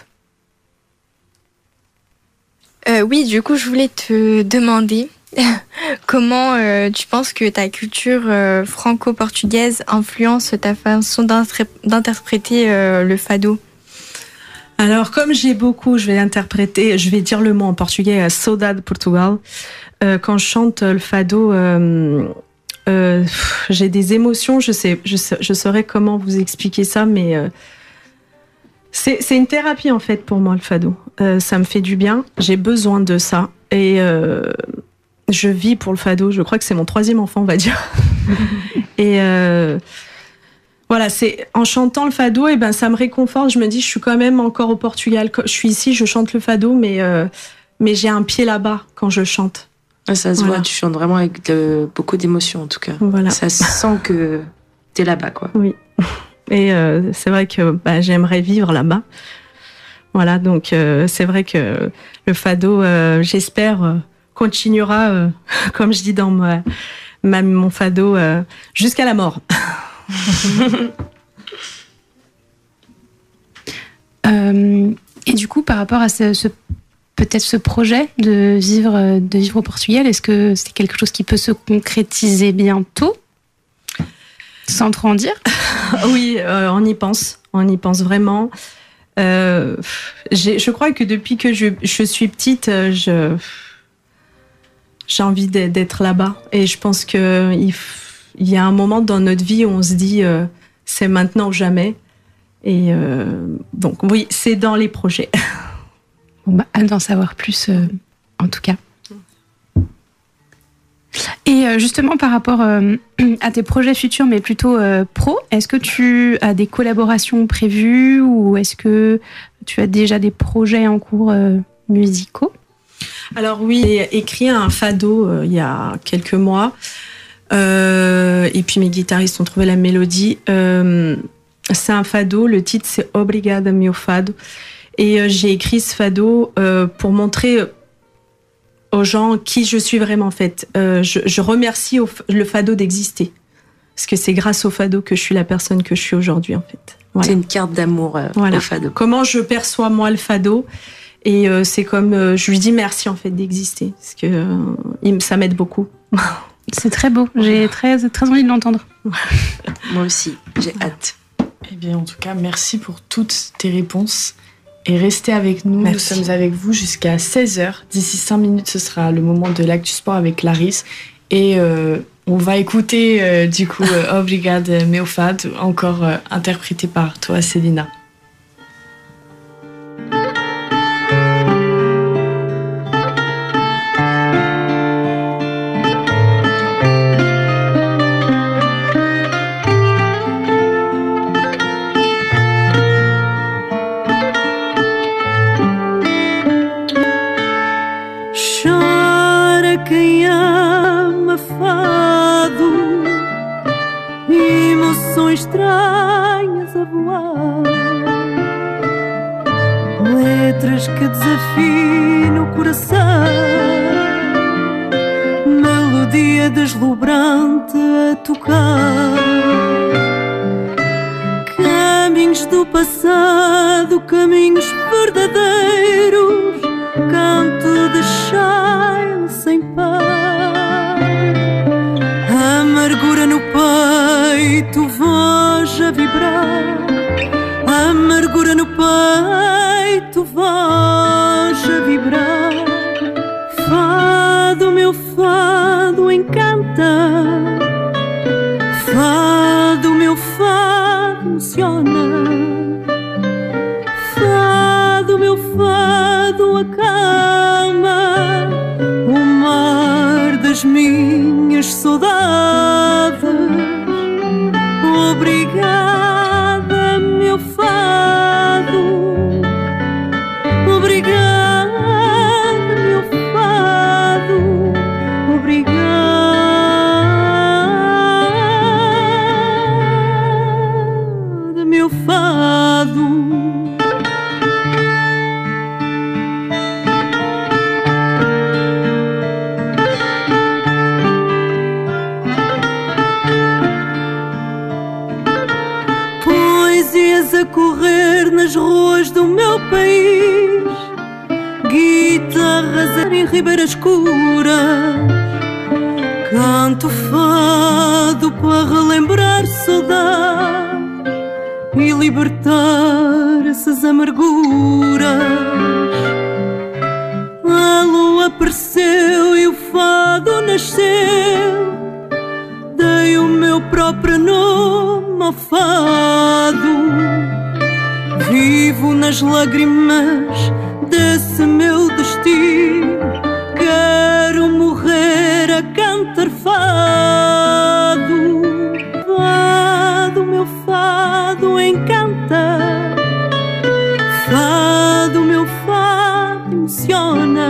Euh, oui, du coup, je voulais te demander comment euh, tu penses que ta culture euh, franco-portugaise influence ta façon d'intré- d'interpréter euh, le fado? Alors, comme j'ai beaucoup, je vais interpréter, je vais dire le mot en portugais, euh, Saudade Portugal. Euh, quand je chante le fado, euh, euh, pff, j'ai des émotions, je sais, je, sais- je saurais comment vous expliquer ça, mais euh, c'est, c'est une thérapie en fait pour moi, le fado. Euh, ça me fait du bien, j'ai besoin de ça. Et euh, je vis pour le fado, je crois que c'est mon troisième enfant, on va dire. Et euh, voilà, c'est en chantant le fado, et ben ça me réconforte. Je me dis, je suis quand même encore au Portugal. Je suis ici, je chante le fado, mais euh, mais j'ai un pied là-bas quand je chante. Ouais, ça se Voilà. voit, tu chantes vraiment avec de- beaucoup d'émotion en tout cas. Voilà. Ça se sent que t'es là-bas, quoi. Oui. Et euh, c'est vrai que bah, j'aimerais vivre là-bas. Voilà, donc euh, c'est vrai que le fado, euh, j'espère, euh, continuera, euh, comme je dis dans ma, ma- mon fado, euh, jusqu'à la mort. Euh, et du coup, par rapport à ce, ce- peut-être ce projet de vivre, de vivre au Portugal, est-ce que c'est quelque chose qui peut se concrétiser bientôt? Sans trop en dire? Oui, euh, on y pense. On y pense vraiment. Euh, j'ai- je crois que depuis que je, je suis petite, euh, je, j'ai envie d'être d'être là-bas. Et je pense qu'il f- il y a un moment dans notre vie où on se dit euh, c'est maintenant ou jamais. Et euh, donc, oui, c'est dans les projets. Bon, bah, hâte d'en savoir plus, euh, en tout cas. Et euh, justement, par rapport euh, à tes projets futurs, mais plutôt euh, pro, est-ce que tu as des collaborations prévues ou est-ce que tu as déjà des projets en cours euh, musicaux? Alors oui, j'ai écrit un fado euh, il y a quelques mois. Euh, et puis mes guitaristes ont trouvé la mélodie. Euh, c'est un fado, le titre c'est Obrigada meu fado. Et euh, j'ai écrit ce fado euh, pour montrer aux gens qui je suis vraiment en fait. Euh, je, je remercie au, le fado d'exister. Parce que c'est grâce au fado que je suis la personne que je suis aujourd'hui en fait. Voilà. C'est une carte d'amour euh, Voilà. au fado. Comment je perçois moi le fado. Et euh, c'est comme, euh, je lui dis merci en fait d'exister. Parce que euh, il me- ça m'aide beaucoup. C'est très beau, j'ai très, très envie de l'entendre. Moi aussi, j'ai hâte. Eh bien, en tout cas, merci pour toutes tes réponses. Et restez avec nous. Merci. Nous sommes avec vous jusqu'à seize heures. D'ici cinq minutes, ce sera le moment de l'Actu Sport avec Clarisse. Et euh, on va écouter, euh, du coup, euh, Obrigada meu fado, encore euh, interprété par toi, Célina. quem ama fado, emoções estranhas a voar, letras que desafiam o coração, melodia deslumbrante a tocar, caminhos do passado, caminhos verdadeiros, canto de chile sem par, amargura no peito, voz a vibrar, amargura no peito, voz a vibrar, fado, meu fado encanta, fado, meu fado emociona, fado, meu fado acalma o mar das minhas saudades. Obrigada, meu fado, obrigada, meu fado, obrigada, meu fado. Poesias a correr nas ruas do meu país, guitarras em ribeiras escuras, canto fado para relembrar saudades e libertar essas amarguras. A lua apareceu e o fado nasceu, dei o meu próprio nome ao fado, vivo nas lágrimas desse meu destino, quero morrer a cantar fado, fado, meu fado encanta, fado, meu fado emociona,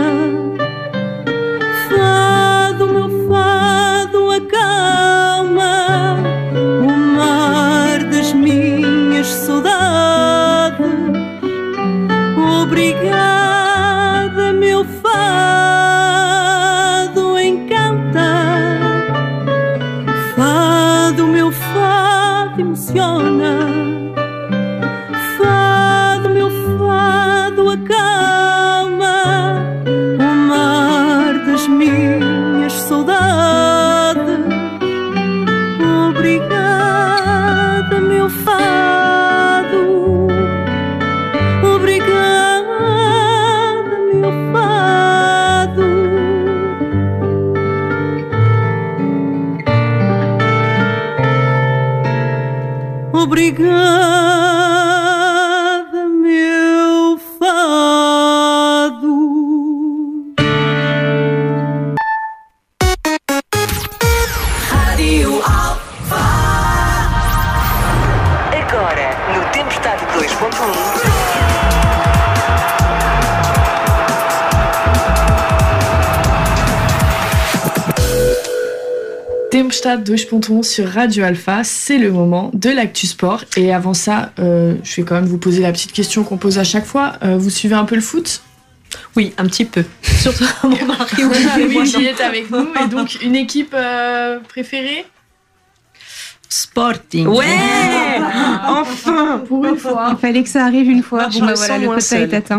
fado, meu fado acalma o mar das minhas saudades. Obrigada, meu fado encanta, fado, meu fado emociona, fado, meu fado acalma o mar das minhas saudades. Obrigada, meu fado, obrigada, meu fado. Obrigada, meu fado. Rádio Alfa. Agora, no Tempestade dois ponto um. Tempestade deux point un sur Radio Alpha, c'est le moment de l'actu sport. Et avant ça, euh, je vais quand même vous poser la petite question qu'on pose à chaque fois. Euh, vous suivez un peu le foot ? Oui, un petit peu. Surtout mon mari. Oui, qui est avec nous. Et donc, une équipe euh, préférée ? Sporting. Ouais, enfin, pour une fois. Il fallait que ça arrive une fois. Je Bon, me bah voilà, sens le moins quota seule. est atteint.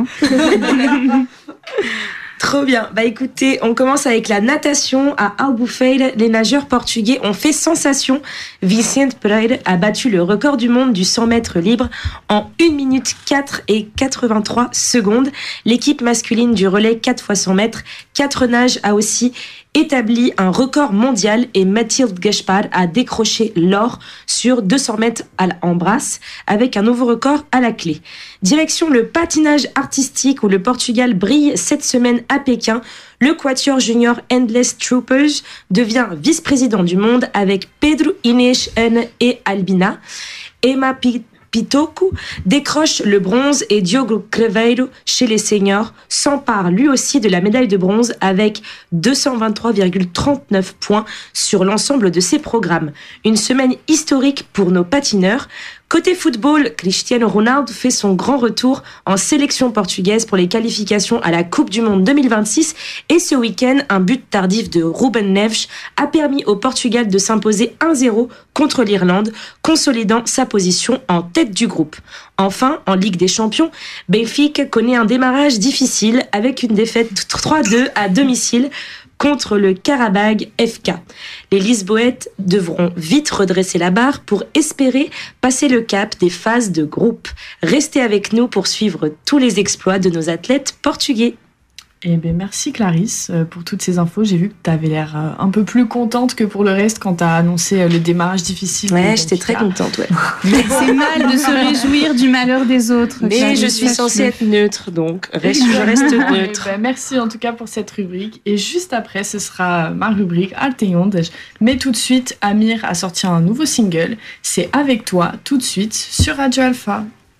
Trop bien. Bah écoutez, on commence avec la natation à Albufeira. Les nageurs portugais ont fait sensation. Vicente Pereira a battu le record du monde du cent mètres libre en une minute quatre et quatre-vingt-trois secondes. L'équipe masculine du relais quatre fois cent mètres, quatre nages a aussi établi un record mondial et Mathilde Gaspar a décroché l'or sur deux cents mètres en brasse avec un nouveau record à la clé. Direction le patinage artistique où le Portugal brille cette semaine à Pékin. Le quatuor junior Endless Troopers devient vice-président du monde avec Pedro, Inês, Ana et Albina. Emma Pitoco décroche le bronze et Diogo Craveiro, chez les seniors, s'empare lui aussi de la médaille de bronze avec deux cent vingt-trois virgule trente-neuf points sur l'ensemble de ses programmes. Une semaine historique pour nos patineurs. Côté football, Cristiano Ronaldo fait son grand retour en sélection portugaise pour les qualifications à la Coupe du Monde deux mille vingt-six et ce week-end, un but tardif de Ruben Neves a permis au Portugal de s'imposer un zéro contre l'Irlande, consolidant sa position en tête du groupe. Enfin, en Ligue des Champions, Benfica connaît un démarrage difficile avec une défaite trois deux à domicile contre le Karabag F K. Les Lisboètes devront vite redresser la barre pour espérer passer le cap des phases de groupe. Restez avec nous pour suivre tous les exploits de nos athlètes portugais. Eh bien, merci Clarisse pour toutes ces infos. J'ai vu que tu avais l'air un peu plus contente que pour le reste quand tu as annoncé le démarrage difficile. Ouais, j'étais très contente, ouais. Mais c'est mal de se réjouir du malheur des autres. Mais je suis censée être neutre, donc reste, je reste neutre. Eh ben, merci en tout cas pour cette rubrique. Et juste après, ce sera ma rubrique Arteondas. Mais tout de suite, Amir a sorti un nouveau single. C'est Avec toi, tout de suite, sur Radio Alpha.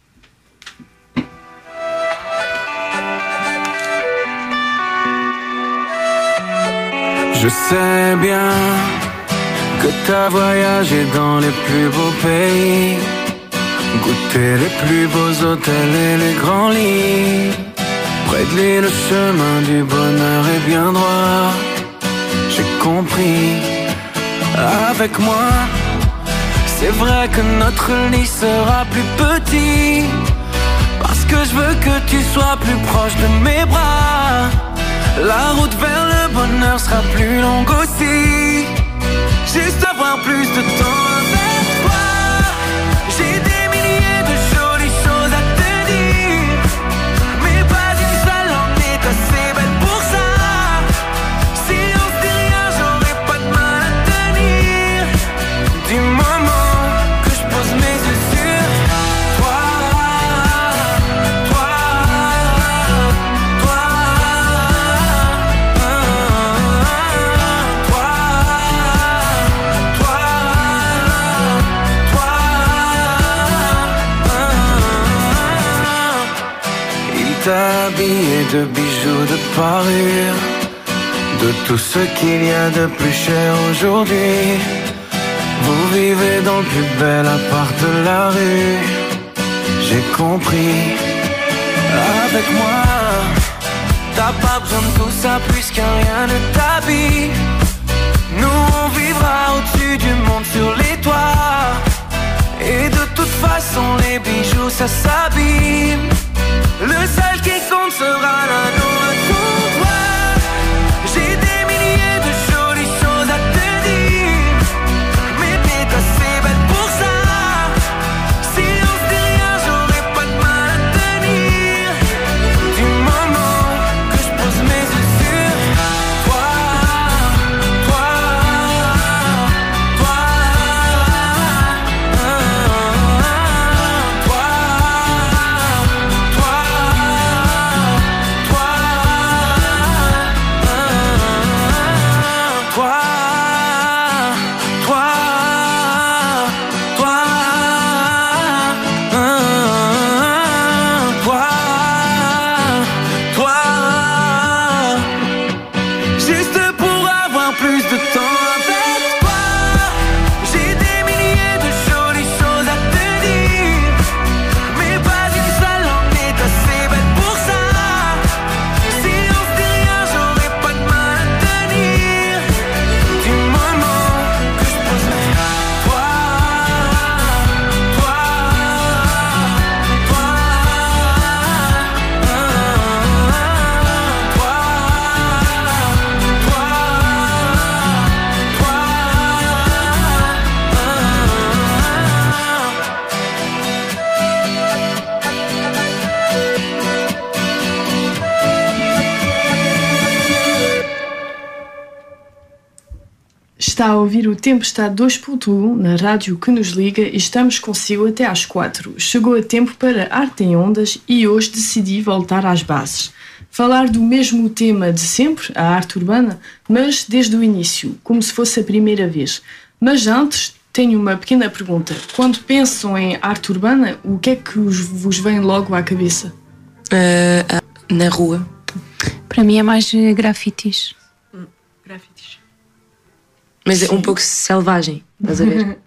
Je sais bien que t'as voyagé dans les plus beaux pays, goûté les plus beaux hôtels et les grands lits. Près de lui, le chemin du bonheur est bien droit. J'ai compris. Avec moi, c'est vrai que notre lit sera plus petit, parce que je veux que tu sois plus proche de mes bras. La route vers le bonheur sera plus longue aussi. Juste avoir plus de temps avec toi. J'ai des milliers de jolies choses à te dire, mais pas une seule en est assez belle pour ça. Si on se dit rien, j'aurais pas de mal à tenir. Du moment que je pose mes yeux sur toi, toi, toi. Habillé de bijoux, de parures, de tout ce qu'il y a de plus cher aujourd'hui. Vous vivez dans le plus bel appart de la rue. J'ai compris. Avec moi, t'as pas besoin de tout ça puisque rien ne t'habille. Nous on vivra au-dessus du monde sur les toits. Et de toute façon les bijoux ça s'abîme. Le seul qui compte sera l'amour pour toi. J'ai des milliers de jolies choses à te dire, mais t'es assez belle pour ça. Si on se dit rien, j'aurais pas de mal à tenir. Du moment que je pose mes yeux sur toi, toi, toi, Está a ouvir o Tempestade dois ponto um na rádio que nos liga e estamos consigo até às quatro. Chegou a tempo para Arte em Ondas e hoje decidi voltar às bases. Falar do mesmo tema de sempre, a arte urbana, mas desde o início, como se fosse a primeira vez. Mas antes, tenho uma pequena pergunta. Quando pensam em arte urbana, o que é que vos vem logo à cabeça? Uh, na rua. Para mim é mais grafites. Hum, grafites. Mas sim. É um pouco selvagem, estás a ver?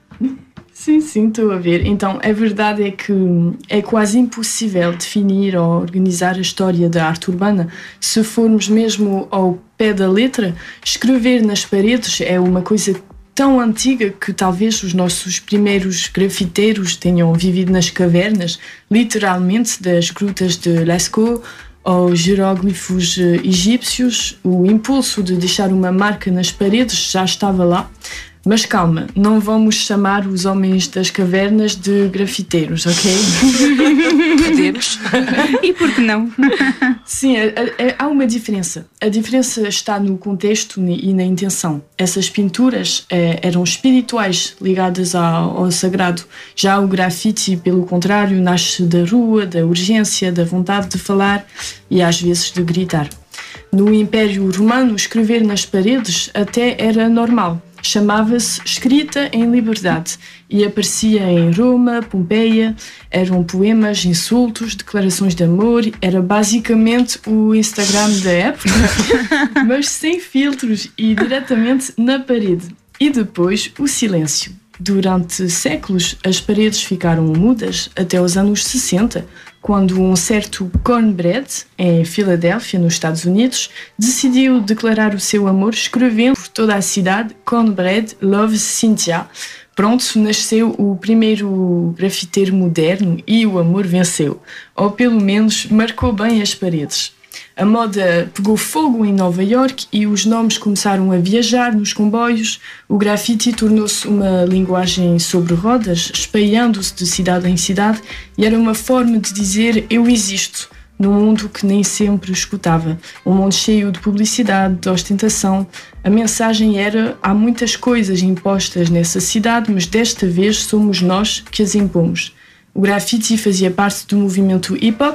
Sim, sim, estou a ver. Então, a verdade é que é quase impossível definir ou organizar a história da arte urbana. Se formos mesmo ao pé da letra, escrever nas paredes é uma coisa tão antiga que talvez os nossos primeiros grafiteiros tenham vivido nas cavernas, literalmente das grutas de Lascaux, aos jeróglifos egípcios. O impulso de deixar uma marca nas paredes já estava lá. Mas calma, não vamos chamar os homens das cavernas de grafiteiros, ok? Podemos. E por que não? Sim, há uma diferença. A diferença está no contexto e na intenção. Essas pinturas eh, eram espirituais, ligadas ao, ao sagrado. Já o grafite, pelo contrário, nasce da rua, da urgência, da vontade de falar e às vezes de gritar. No Império Romano, escrever nas paredes até era normal. Chamava-se Escrita em Liberdade e aparecia em Roma, Pompeia. Eram poemas, insultos, declarações de amor. Era basicamente o Instagram da época, mas sem filtros e diretamente na parede. E depois o silêncio. Durante séculos, as paredes ficaram mudas até os anos sessenta, quando um certo Cornbread, em Filadélfia, nos Estados Unidos, decidiu declarar o seu amor escrevendo por toda a cidade Cornbread Loves Cynthia. Pronto, nasceu o primeiro grafiteiro moderno e o amor venceu. Ou pelo menos marcou bem as paredes. A moda pegou fogo em Nova York e os nomes começaram a viajar nos comboios. O grafite tornou-se uma linguagem sobre rodas, espalhando-se de cidade em cidade, e era uma forma de dizer eu existo, num mundo que nem sempre escutava. Um mundo cheio de publicidade, de ostentação. A mensagem era: há muitas coisas impostas nessa cidade, mas desta vez somos nós que as impomos. O grafite fazia parte do movimento hip-hop,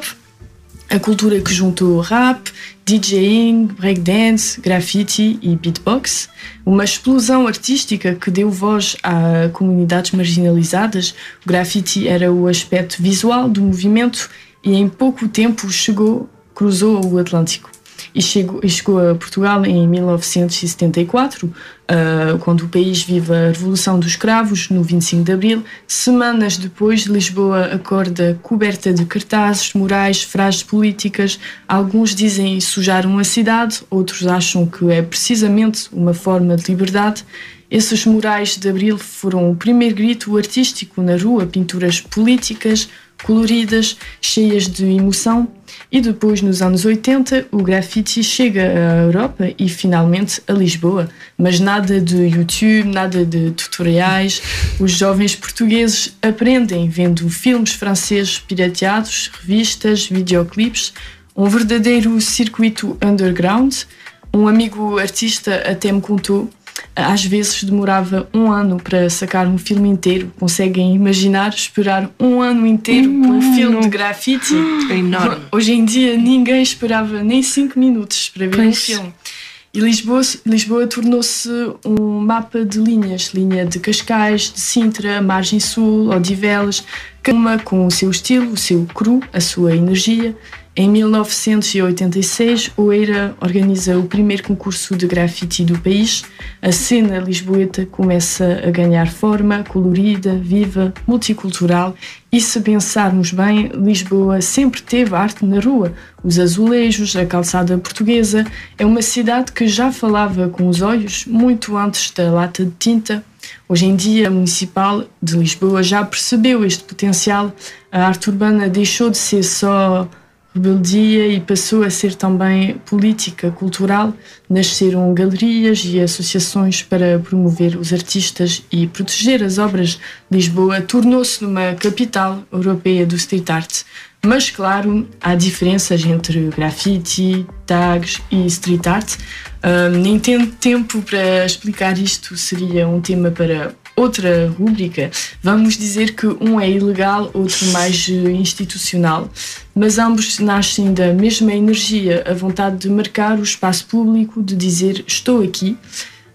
a cultura que juntou rap, DJing, breakdance, graffiti e beatbox. Uma explosão artística que deu voz a comunidades marginalizadas. O graffiti era o aspecto visual do movimento e em pouco tempo chegou, cruzou o Atlântico. E chegou, e chegou a Portugal em mil novecentos e setenta e quatro, uh, quando o país vive a Revolução dos Cravos, no vinte e cinco de Abril. Semanas depois, Lisboa acorda coberta de cartazes, murais, frases políticas. Alguns dizem sujaram a cidade, outros acham que é precisamente uma forma de liberdade. Esses murais de Abril foram o primeiro grito artístico na rua, pinturas políticas, coloridas, cheias de emoção. E depois, nos anos oitenta, o grafite chega à Europa e finalmente a Lisboa. Mas nada de YouTube, nada de tutoriais. Os jovens portugueses aprendem vendo filmes franceses pirateados, revistas, videoclipes, um verdadeiro circuito underground. Um amigo artista até me contou, às vezes demorava um ano para sacar um filme inteiro. Conseguem imaginar esperar um ano inteiro por um filme de grafite? É enorme. Hoje em dia ninguém esperava nem cinco minutos para ver pois. um filme. E Lisboa, Lisboa tornou-se um mapa de linhas. Linha de Cascais, de Sintra, Margem Sul, Odivelas, cada uma com o seu estilo, o seu cru, a sua energia. Em mil novecentos e oitenta e seis, Oeiras organiza o primeiro concurso de grafite do país. A cena lisboeta começa a ganhar forma, colorida, viva, multicultural. E se pensarmos bem, Lisboa sempre teve arte na rua. Os azulejos, a calçada portuguesa. É uma cidade que já falava com os olhos muito antes da lata de tinta. Hoje em dia, a Municipal de Lisboa já percebeu este potencial. A arte urbana deixou de ser só rebeldia e passou a ser também política, cultural. Nasceram galerias e associações para promover os artistas e proteger as obras. Lisboa tornou-se numa capital europeia do street art. Mas, claro, há diferenças entre grafite, tags e street art. Uh, nem tendo tempo para explicar isto, seria um tema para outra rúbrica. Vamos dizer que um é ilegal, outro mais institucional, mas ambos nascem da mesma energia, a vontade de marcar o espaço público, de dizer estou aqui.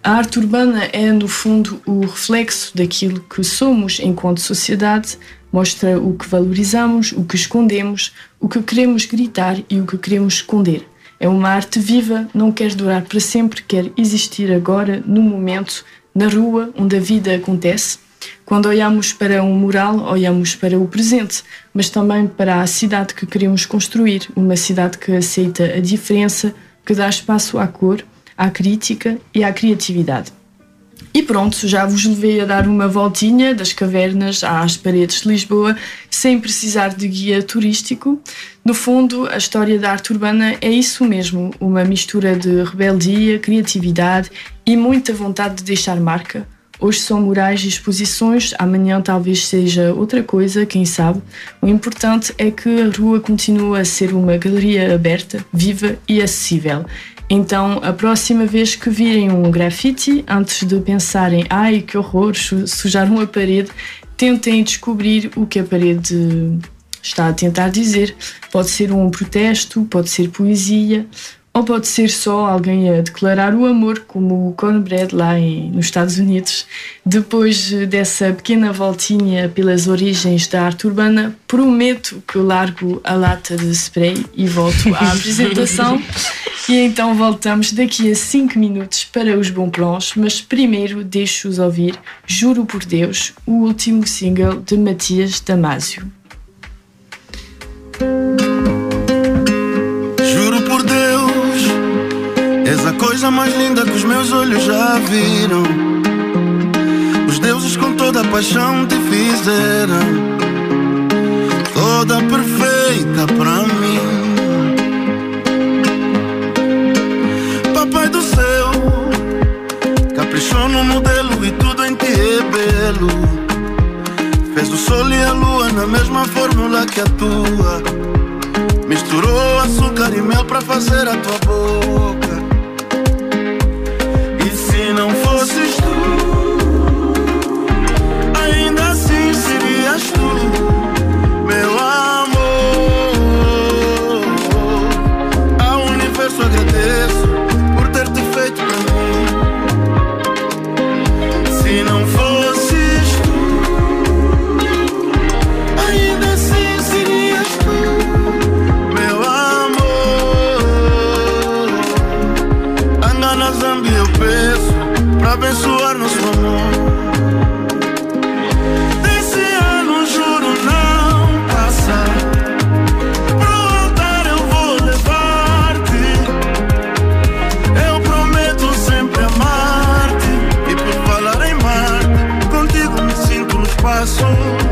A arte urbana é, no fundo, o reflexo daquilo que somos enquanto sociedade, mostra o que valorizamos, o que escondemos, o que queremos gritar e o que queremos esconder. É uma arte viva, não quer durar para sempre, quer existir agora, no momento, na rua, onde a vida acontece. Quando olhamos para um mural, olhamos para o presente, mas também para a cidade que queremos construir, uma cidade que aceita a diferença, que dá espaço à cor, à crítica e à criatividade. E pronto, já vos levei a dar uma voltinha das cavernas às paredes de Lisboa, sem precisar de guia turístico. No fundo, a história da arte urbana é isso mesmo, uma mistura de rebeldia, criatividade e muita vontade de deixar marca. Hoje são murais e exposições, amanhã talvez seja outra coisa, quem sabe. O importante é que a rua continua a ser uma galeria aberta, viva e acessível. Então, a próxima vez que virem um grafite, antes de pensarem ai, que horror, sujaram a parede, tentem descobrir o que a parede está a tentar dizer. Pode ser um protesto, pode ser poesia, ou pode ser só alguém a declarar o amor, como o Cornbread lá em, nos Estados Unidos. Depois dessa pequena voltinha pelas origens da arte urbana, prometo que eu largo a lata de spray e volto à apresentação. E então voltamos daqui a cinco minutos para os bons plans, mas primeiro deixo-os ouvir, juro por Deus, o último single de Matias Damasio. Juro por Deus, és a coisa mais linda que os meus olhos já viram. Os deuses com toda a paixão te fizeram, toda perfeita para mim. Papai do céu caprichou no modelo e tudo em ti é belo. Fez o sol e a lua na mesma fórmula que a tua. Misturou açúcar e mel pra fazer a tua boca. E se não fosses tu, ainda assim serias tu, meu amor. Ao universo agradeço por ter-te feito pra mim. Se não fosses tu, ainda assim serias tu, meu amor. Anda na Zâmbia eu peço pra abençoar nosso amor. Desse ano juro não passar, pro altar eu vou levar-te. Eu prometo sempre amar-te, e por falar em mar, contigo me sinto no espaço.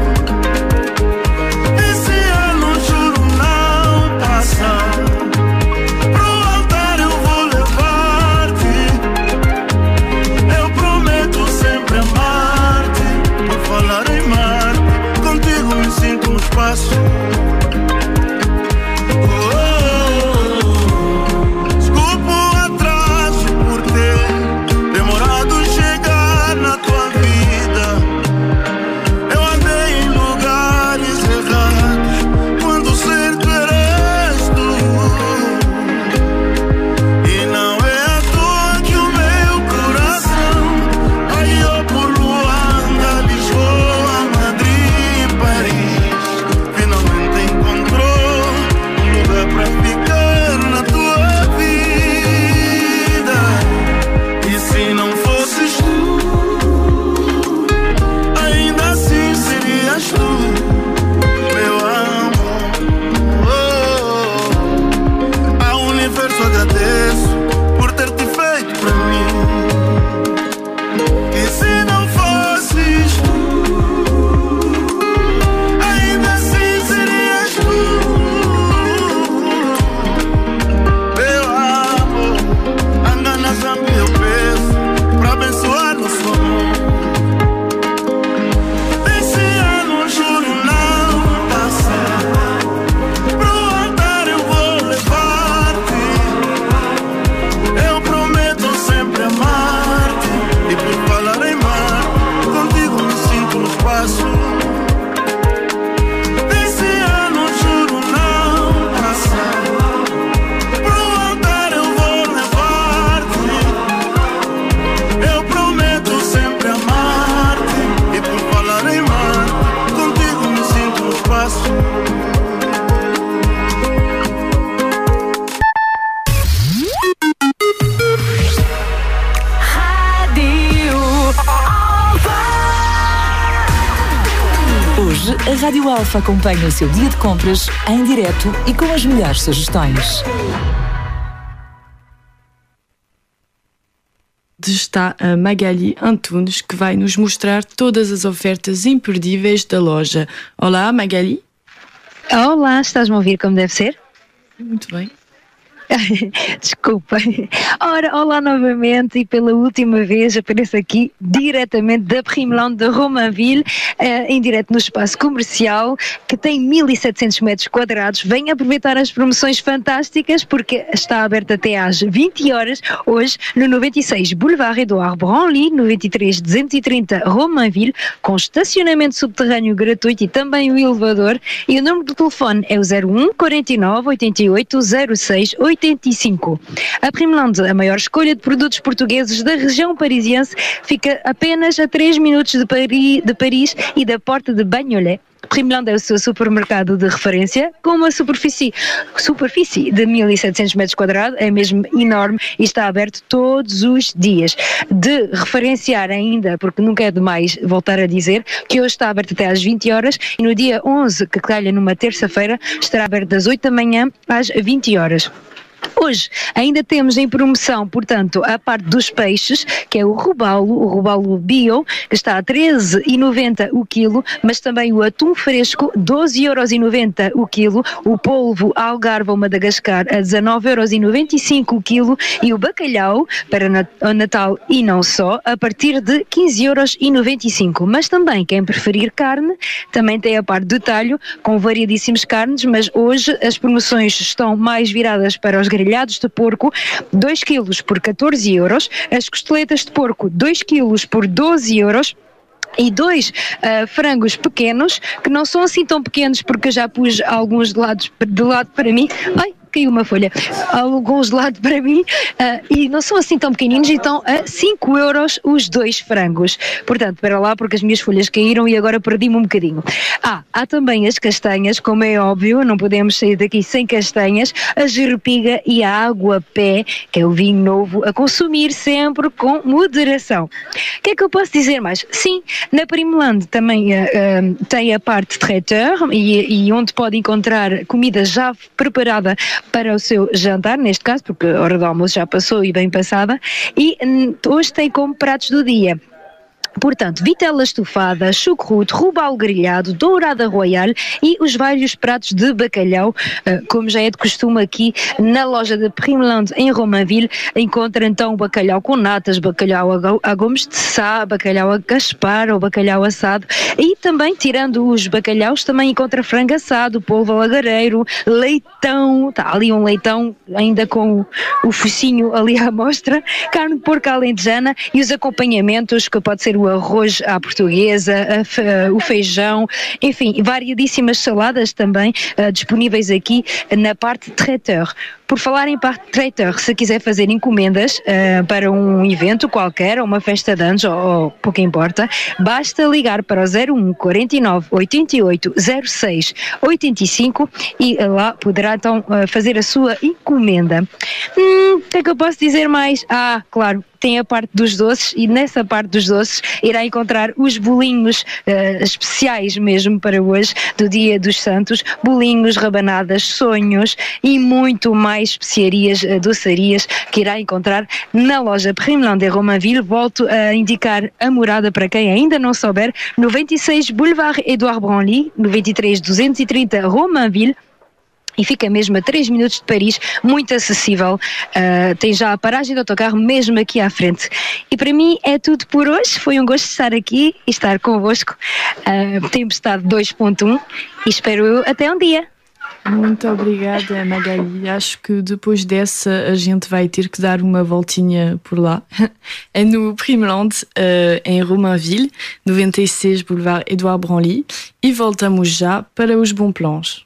Esse ano juro não passar, pro altar eu vou levar-te. Eu prometo sempre amar-te, por falar em mar, contigo me sinto no espaço. Oh, oh, oh. Desculpa o atraso por ter demorado a chegar na tua vida. Eu andei em lugares errados, quando o certo eras tu. E não é à toa que o meu coração olhou por Luanda, Lisboa, Madrid e Paris. Finalmente faço. Hoje, a Rádio Alfa acompanha o seu dia de compras em direto e com as melhores sugestões. Está a Magali Antunes, que vai nos mostrar todas as ofertas imperdíveis da loja. Olá, Magali. Olá, estás-me a ouvir como deve ser? Muito bem. Desculpa. Ora, olá novamente e pela última vez apareço aqui diretamente da Primeland de Romainville, eh, em direto no espaço comercial que tem mil e setecentos metros quadrados. Venha aproveitar as promoções fantásticas porque está aberto até às vinte horas hoje no noventa e seis Boulevard Edouard Branly, noventa e três duzentos e trinta Romainville, com estacionamento subterrâneo gratuito e também o elevador. E o número do telefone é o zero um quarenta e nove oitenta e oito zero seis oitenta e cinco. A Primeland, a maior escolha de produtos portugueses da região parisiense, fica apenas a três minutos de Paris, de Paris e da porta de Bagnolet. Primeland é o seu supermercado de referência, com uma superfície, superfície de mil e setecentos metros quadrados, é mesmo enorme e está aberto todos os dias. De referenciar ainda, porque nunca é demais voltar a dizer, que hoje está aberto até às vinte horas e no dia onze, que calha numa terça-feira, estará aberto das oito da manhã às vinte horas. Hoje ainda temos em promoção, portanto, a parte dos peixes, que é o robalo, o robalo bio, que está a treze reais e noventa centavos o quilo, mas também o atum fresco, doze euros e noventa centavos o quilo, o polvo Algarve ou Madagascar a dezanove euros e noventa e cinco centavos o quilo e o bacalhau, para o Natal e não só, a partir de quinze euros e noventa e cinco centavos. Mas também, quem preferir carne, também tem a parte do talho, com variedíssimas carnes, mas hoje as promoções estão mais viradas para os grelhados de porco, dois quilos por catorze euros, as costeletas de porco, dois quilos por doze euros, e dois uh, frangos pequenos, que não são assim tão pequenos, porque eu já pus alguns de lado, de lado para mim. Ai, caiu uma folha. Alguns de lado para mim, uh, e não são assim tão pequeninos, então a cinco euros os dois frangos. Portanto, para lá, porque as minhas folhas caíram e agora perdi-me um bocadinho. Ah, há também as castanhas, como é óbvio, não podemos sair daqui sem castanhas, a jerepiga e a água-pé, que é o vinho novo, a consumir sempre com moderação. O que é que eu posso dizer mais? Sim, na Primeland também uh, uh, tem a parte traiteur e, e onde pode encontrar comida já preparada para o seu jantar, neste caso, porque a hora do almoço já passou e bem passada, e hum, hoje tem como pratos do dia. Portanto, vitela estufada, chucrute, robalo grelhado, dourada royal e os vários pratos de bacalhau, como já é de costume aqui na loja de Primeland em Romainville. Encontra então o bacalhau com natas, bacalhau a gomes de sá, bacalhau a gaspar ou bacalhau assado e também, tirando os bacalhaus, também encontra frango assado, polvo alagareiro, leitão, está ali um leitão ainda com o focinho ali à mostra, carne de porco alentejana e os acompanhamentos, que pode ser o arroz à portuguesa, a, o feijão, enfim, variedíssimas saladas também uh, disponíveis aqui na parte traiteur. Por falar em parte traiteur, se quiser fazer encomendas uh, para um evento qualquer, ou uma festa de anos, ou, ou pouco importa, basta ligar para o zero um quarenta e nove oitenta e oito zero seis oitenta e cinco e lá poderá então uh, fazer a sua encomenda. Hum, o que é que eu posso dizer mais? Ah, claro, tem a parte dos doces e nessa parte dos doces irá encontrar os bolinhos uh, especiais mesmo para hoje, do Dia dos Santos, bolinhos, rabanadas, sonhos e muito mais especiarias, uh, doçarias que irá encontrar na loja Primeland de Romainville. Volto a indicar a morada para quem ainda não souber: noventa e seis Boulevard Edouard Branly, noventa e três duzentos e trinta Romainville. E fica mesmo a três minutos de Paris, muito acessível, uh, tem já a paragem do autocarro mesmo aqui à frente. E para mim é tudo por hoje, foi um gosto estar aqui e estar convosco, uh, Tempestade dois ponto um, e espero eu até um dia. Muito obrigada, Magali. Acho que depois dessa a gente vai ter que dar uma voltinha por lá. É no Primeland, uh, em Romainville, noventa e seis Boulevard Edouard Branly, e voltamos já para os bons plans.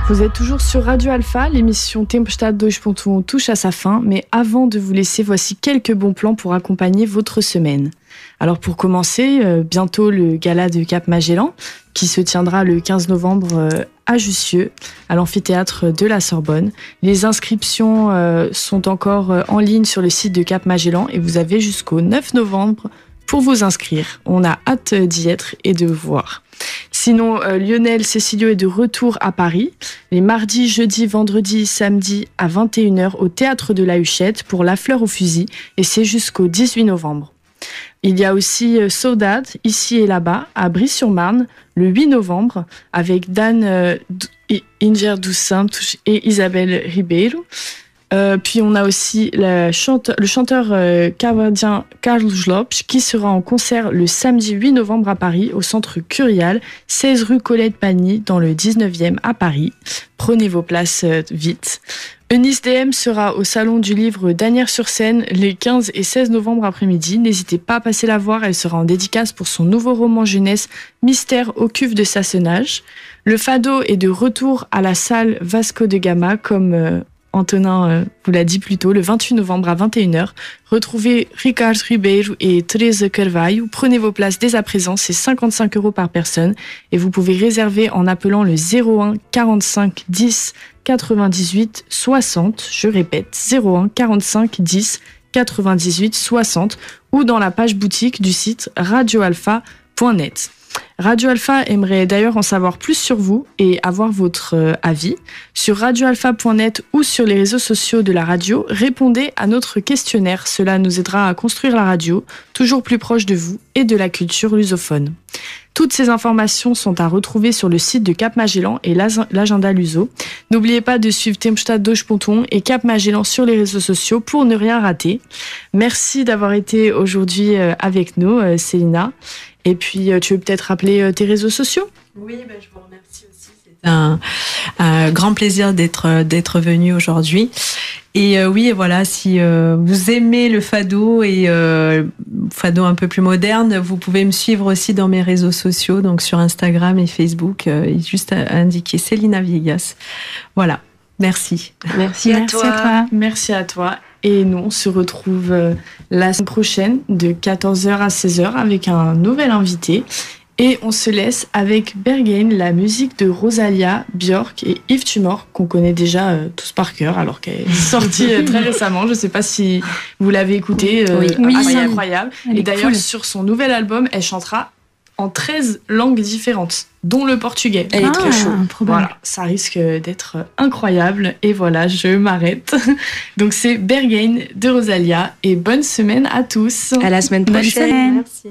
Vous êtes toujours sur Radio Alpha, l'émission Tempestade dois ponto um touche à sa fin, mais avant de vous laisser, voici quelques bons plans pour accompagner votre semaine. Alors pour commencer, euh, bientôt le gala de Cap Magellan, qui se tiendra le quinze novembre euh, à Jussieu, à l'amphithéâtre de la Sorbonne. Les inscriptions euh, sont encore euh, en ligne sur le site de Cap Magellan et vous avez jusqu'au neuf novembre pour vous inscrire. On a hâte d'y être et de vous voir. Sinon, euh, Lionel Cecilio est de retour à Paris, les mardis, jeudis, vendredis, samedis à vingt et une heures au Théâtre de la Huchette pour La Fleur au Fusil, et c'est jusqu'au dix-huit novembre. Il y a aussi euh, Saudade, ici et là-bas, à Brie-sur-Marne, le huit novembre, avec Dan euh, Inger dos Santos et Isabelle Ribeiro. Euh, puis on a aussi la chante- le chanteur euh, canadien Carlos Lopes qui sera en concert le samedi huit novembre à Paris au centre Curial, seize rue Colette-Pagny dans le dix-neuvième à Paris. Prenez vos places euh, vite. Eunice D M sera au Salon du Livre d'Asnières-sur-Seine les quinze et seize novembre après-midi. N'hésitez pas à passer la voir, elle sera en dédicace pour son nouveau roman jeunesse Mystère au cuve de Sassenage. Le Fado est de retour à la salle Vasco de Gama comme... Euh, Antonin euh, vous l'a dit plus tôt, le vingt-huit novembre à vingt et une heures. Retrouvez Ricardo Ribeiro et Teresa Carvalho. Prenez vos places dès à présent, c'est cinquante-cinq euros par personne. Et vous pouvez réserver en appelant le zéro un quarante-cinq dix quatre-vingt-dix-huit soixante. Je répète, zéro un quarante-cinq dix quatre-vingt-dix-huit soixante ou dans la page boutique du site radio alpha point net. Radio Alpha aimerait d'ailleurs en savoir plus sur vous et avoir votre euh, avis. Sur radio alpha point net ou sur les réseaux sociaux de la radio, répondez à notre questionnaire. Cela nous aidera à construire la radio, toujours plus proche de vous et de la culture lusophone. Toutes ces informations sont à retrouver sur le site de Cap Magellan et l'agenda Luso. N'oubliez pas de suivre Tempestade dois ponto um et Cap Magellan sur les réseaux sociaux pour ne rien rater. Merci d'avoir été aujourd'hui avec nous, Célina. Et puis, tu veux peut-être rappeler tes réseaux sociaux ? Oui, ben, je vous remercie aussi. C'est un, un grand plaisir d'être, d'être venu aujourd'hui. Et euh, oui, voilà, si euh, vous aimez le fado et euh, fado un peu plus moderne, vous pouvez me suivre aussi dans mes réseaux sociaux, donc sur Instagram et Facebook, euh, juste à, à indiquer Célina Viegas. Voilà, merci. Merci, à, Merci toi. à toi. Merci à toi. Et nous, on se retrouve euh, la semaine prochaine de quatorze heures à seize heures avec un nouvel invité. Et on se laisse avec Berghain, la musique de Rosalia, Björk et Yves Tumor, qu'on connaît déjà euh, tous par cœur, alors qu'elle est sortie euh, très récemment. Je ne sais pas si vous l'avez écoutée. Euh, Oui. assez Oui. incroyable. Elle Et est d'ailleurs, cool. sur son nouvel album, elle chantera en treize langues différentes, dont le portugais. Elle est très chaude. Voilà, ça risque d'être incroyable. Et voilà, je m'arrête. Donc c'est Berghain de Rosalia. Et bonne semaine à tous. À la semaine Bonne prochaine. semaine. Merci.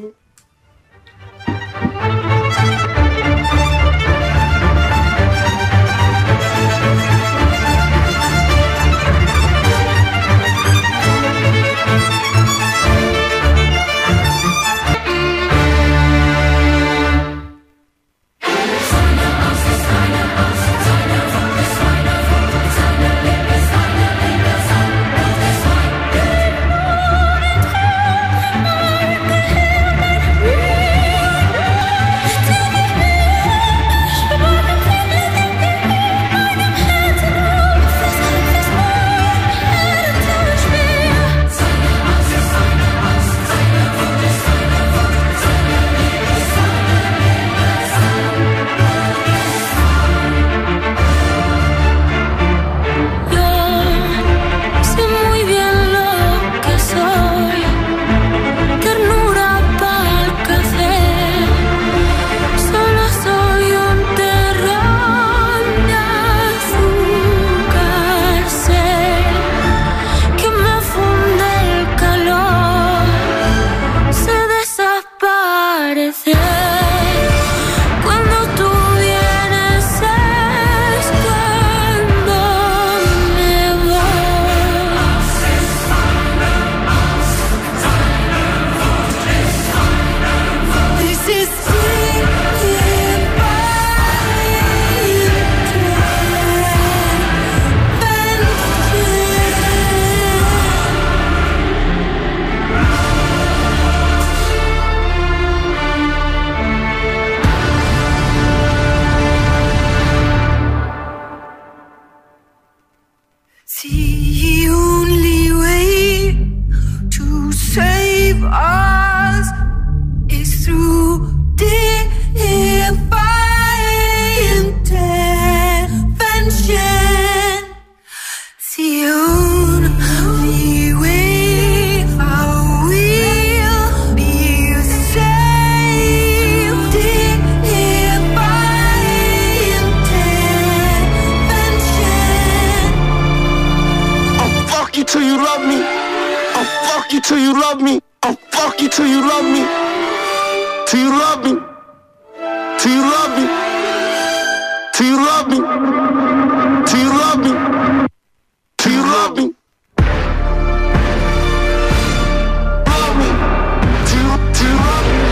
till you love me. I'll fuck you till you love me. Till you love me. Till you love me. Till you love me. Till you love me. Till you love me. Love me. Till you, till you love me.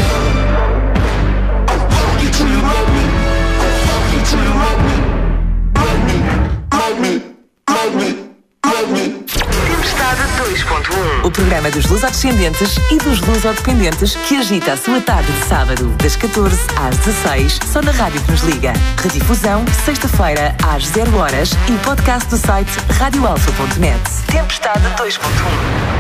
I'll fuck you till you love me. I'll fuck you till you love me. Love me. Love me. Love me. Love me. Tempestade dois ponto um. O programa dos lusodescendentes e dos lusodependentes que agita a sua tarde de sábado, das catorze às dezasseis, só na rádio que nos liga. Redifusão, sexta-feira, às zero horas e podcast do site radio alfa ponto net. Tempestade dois ponto um.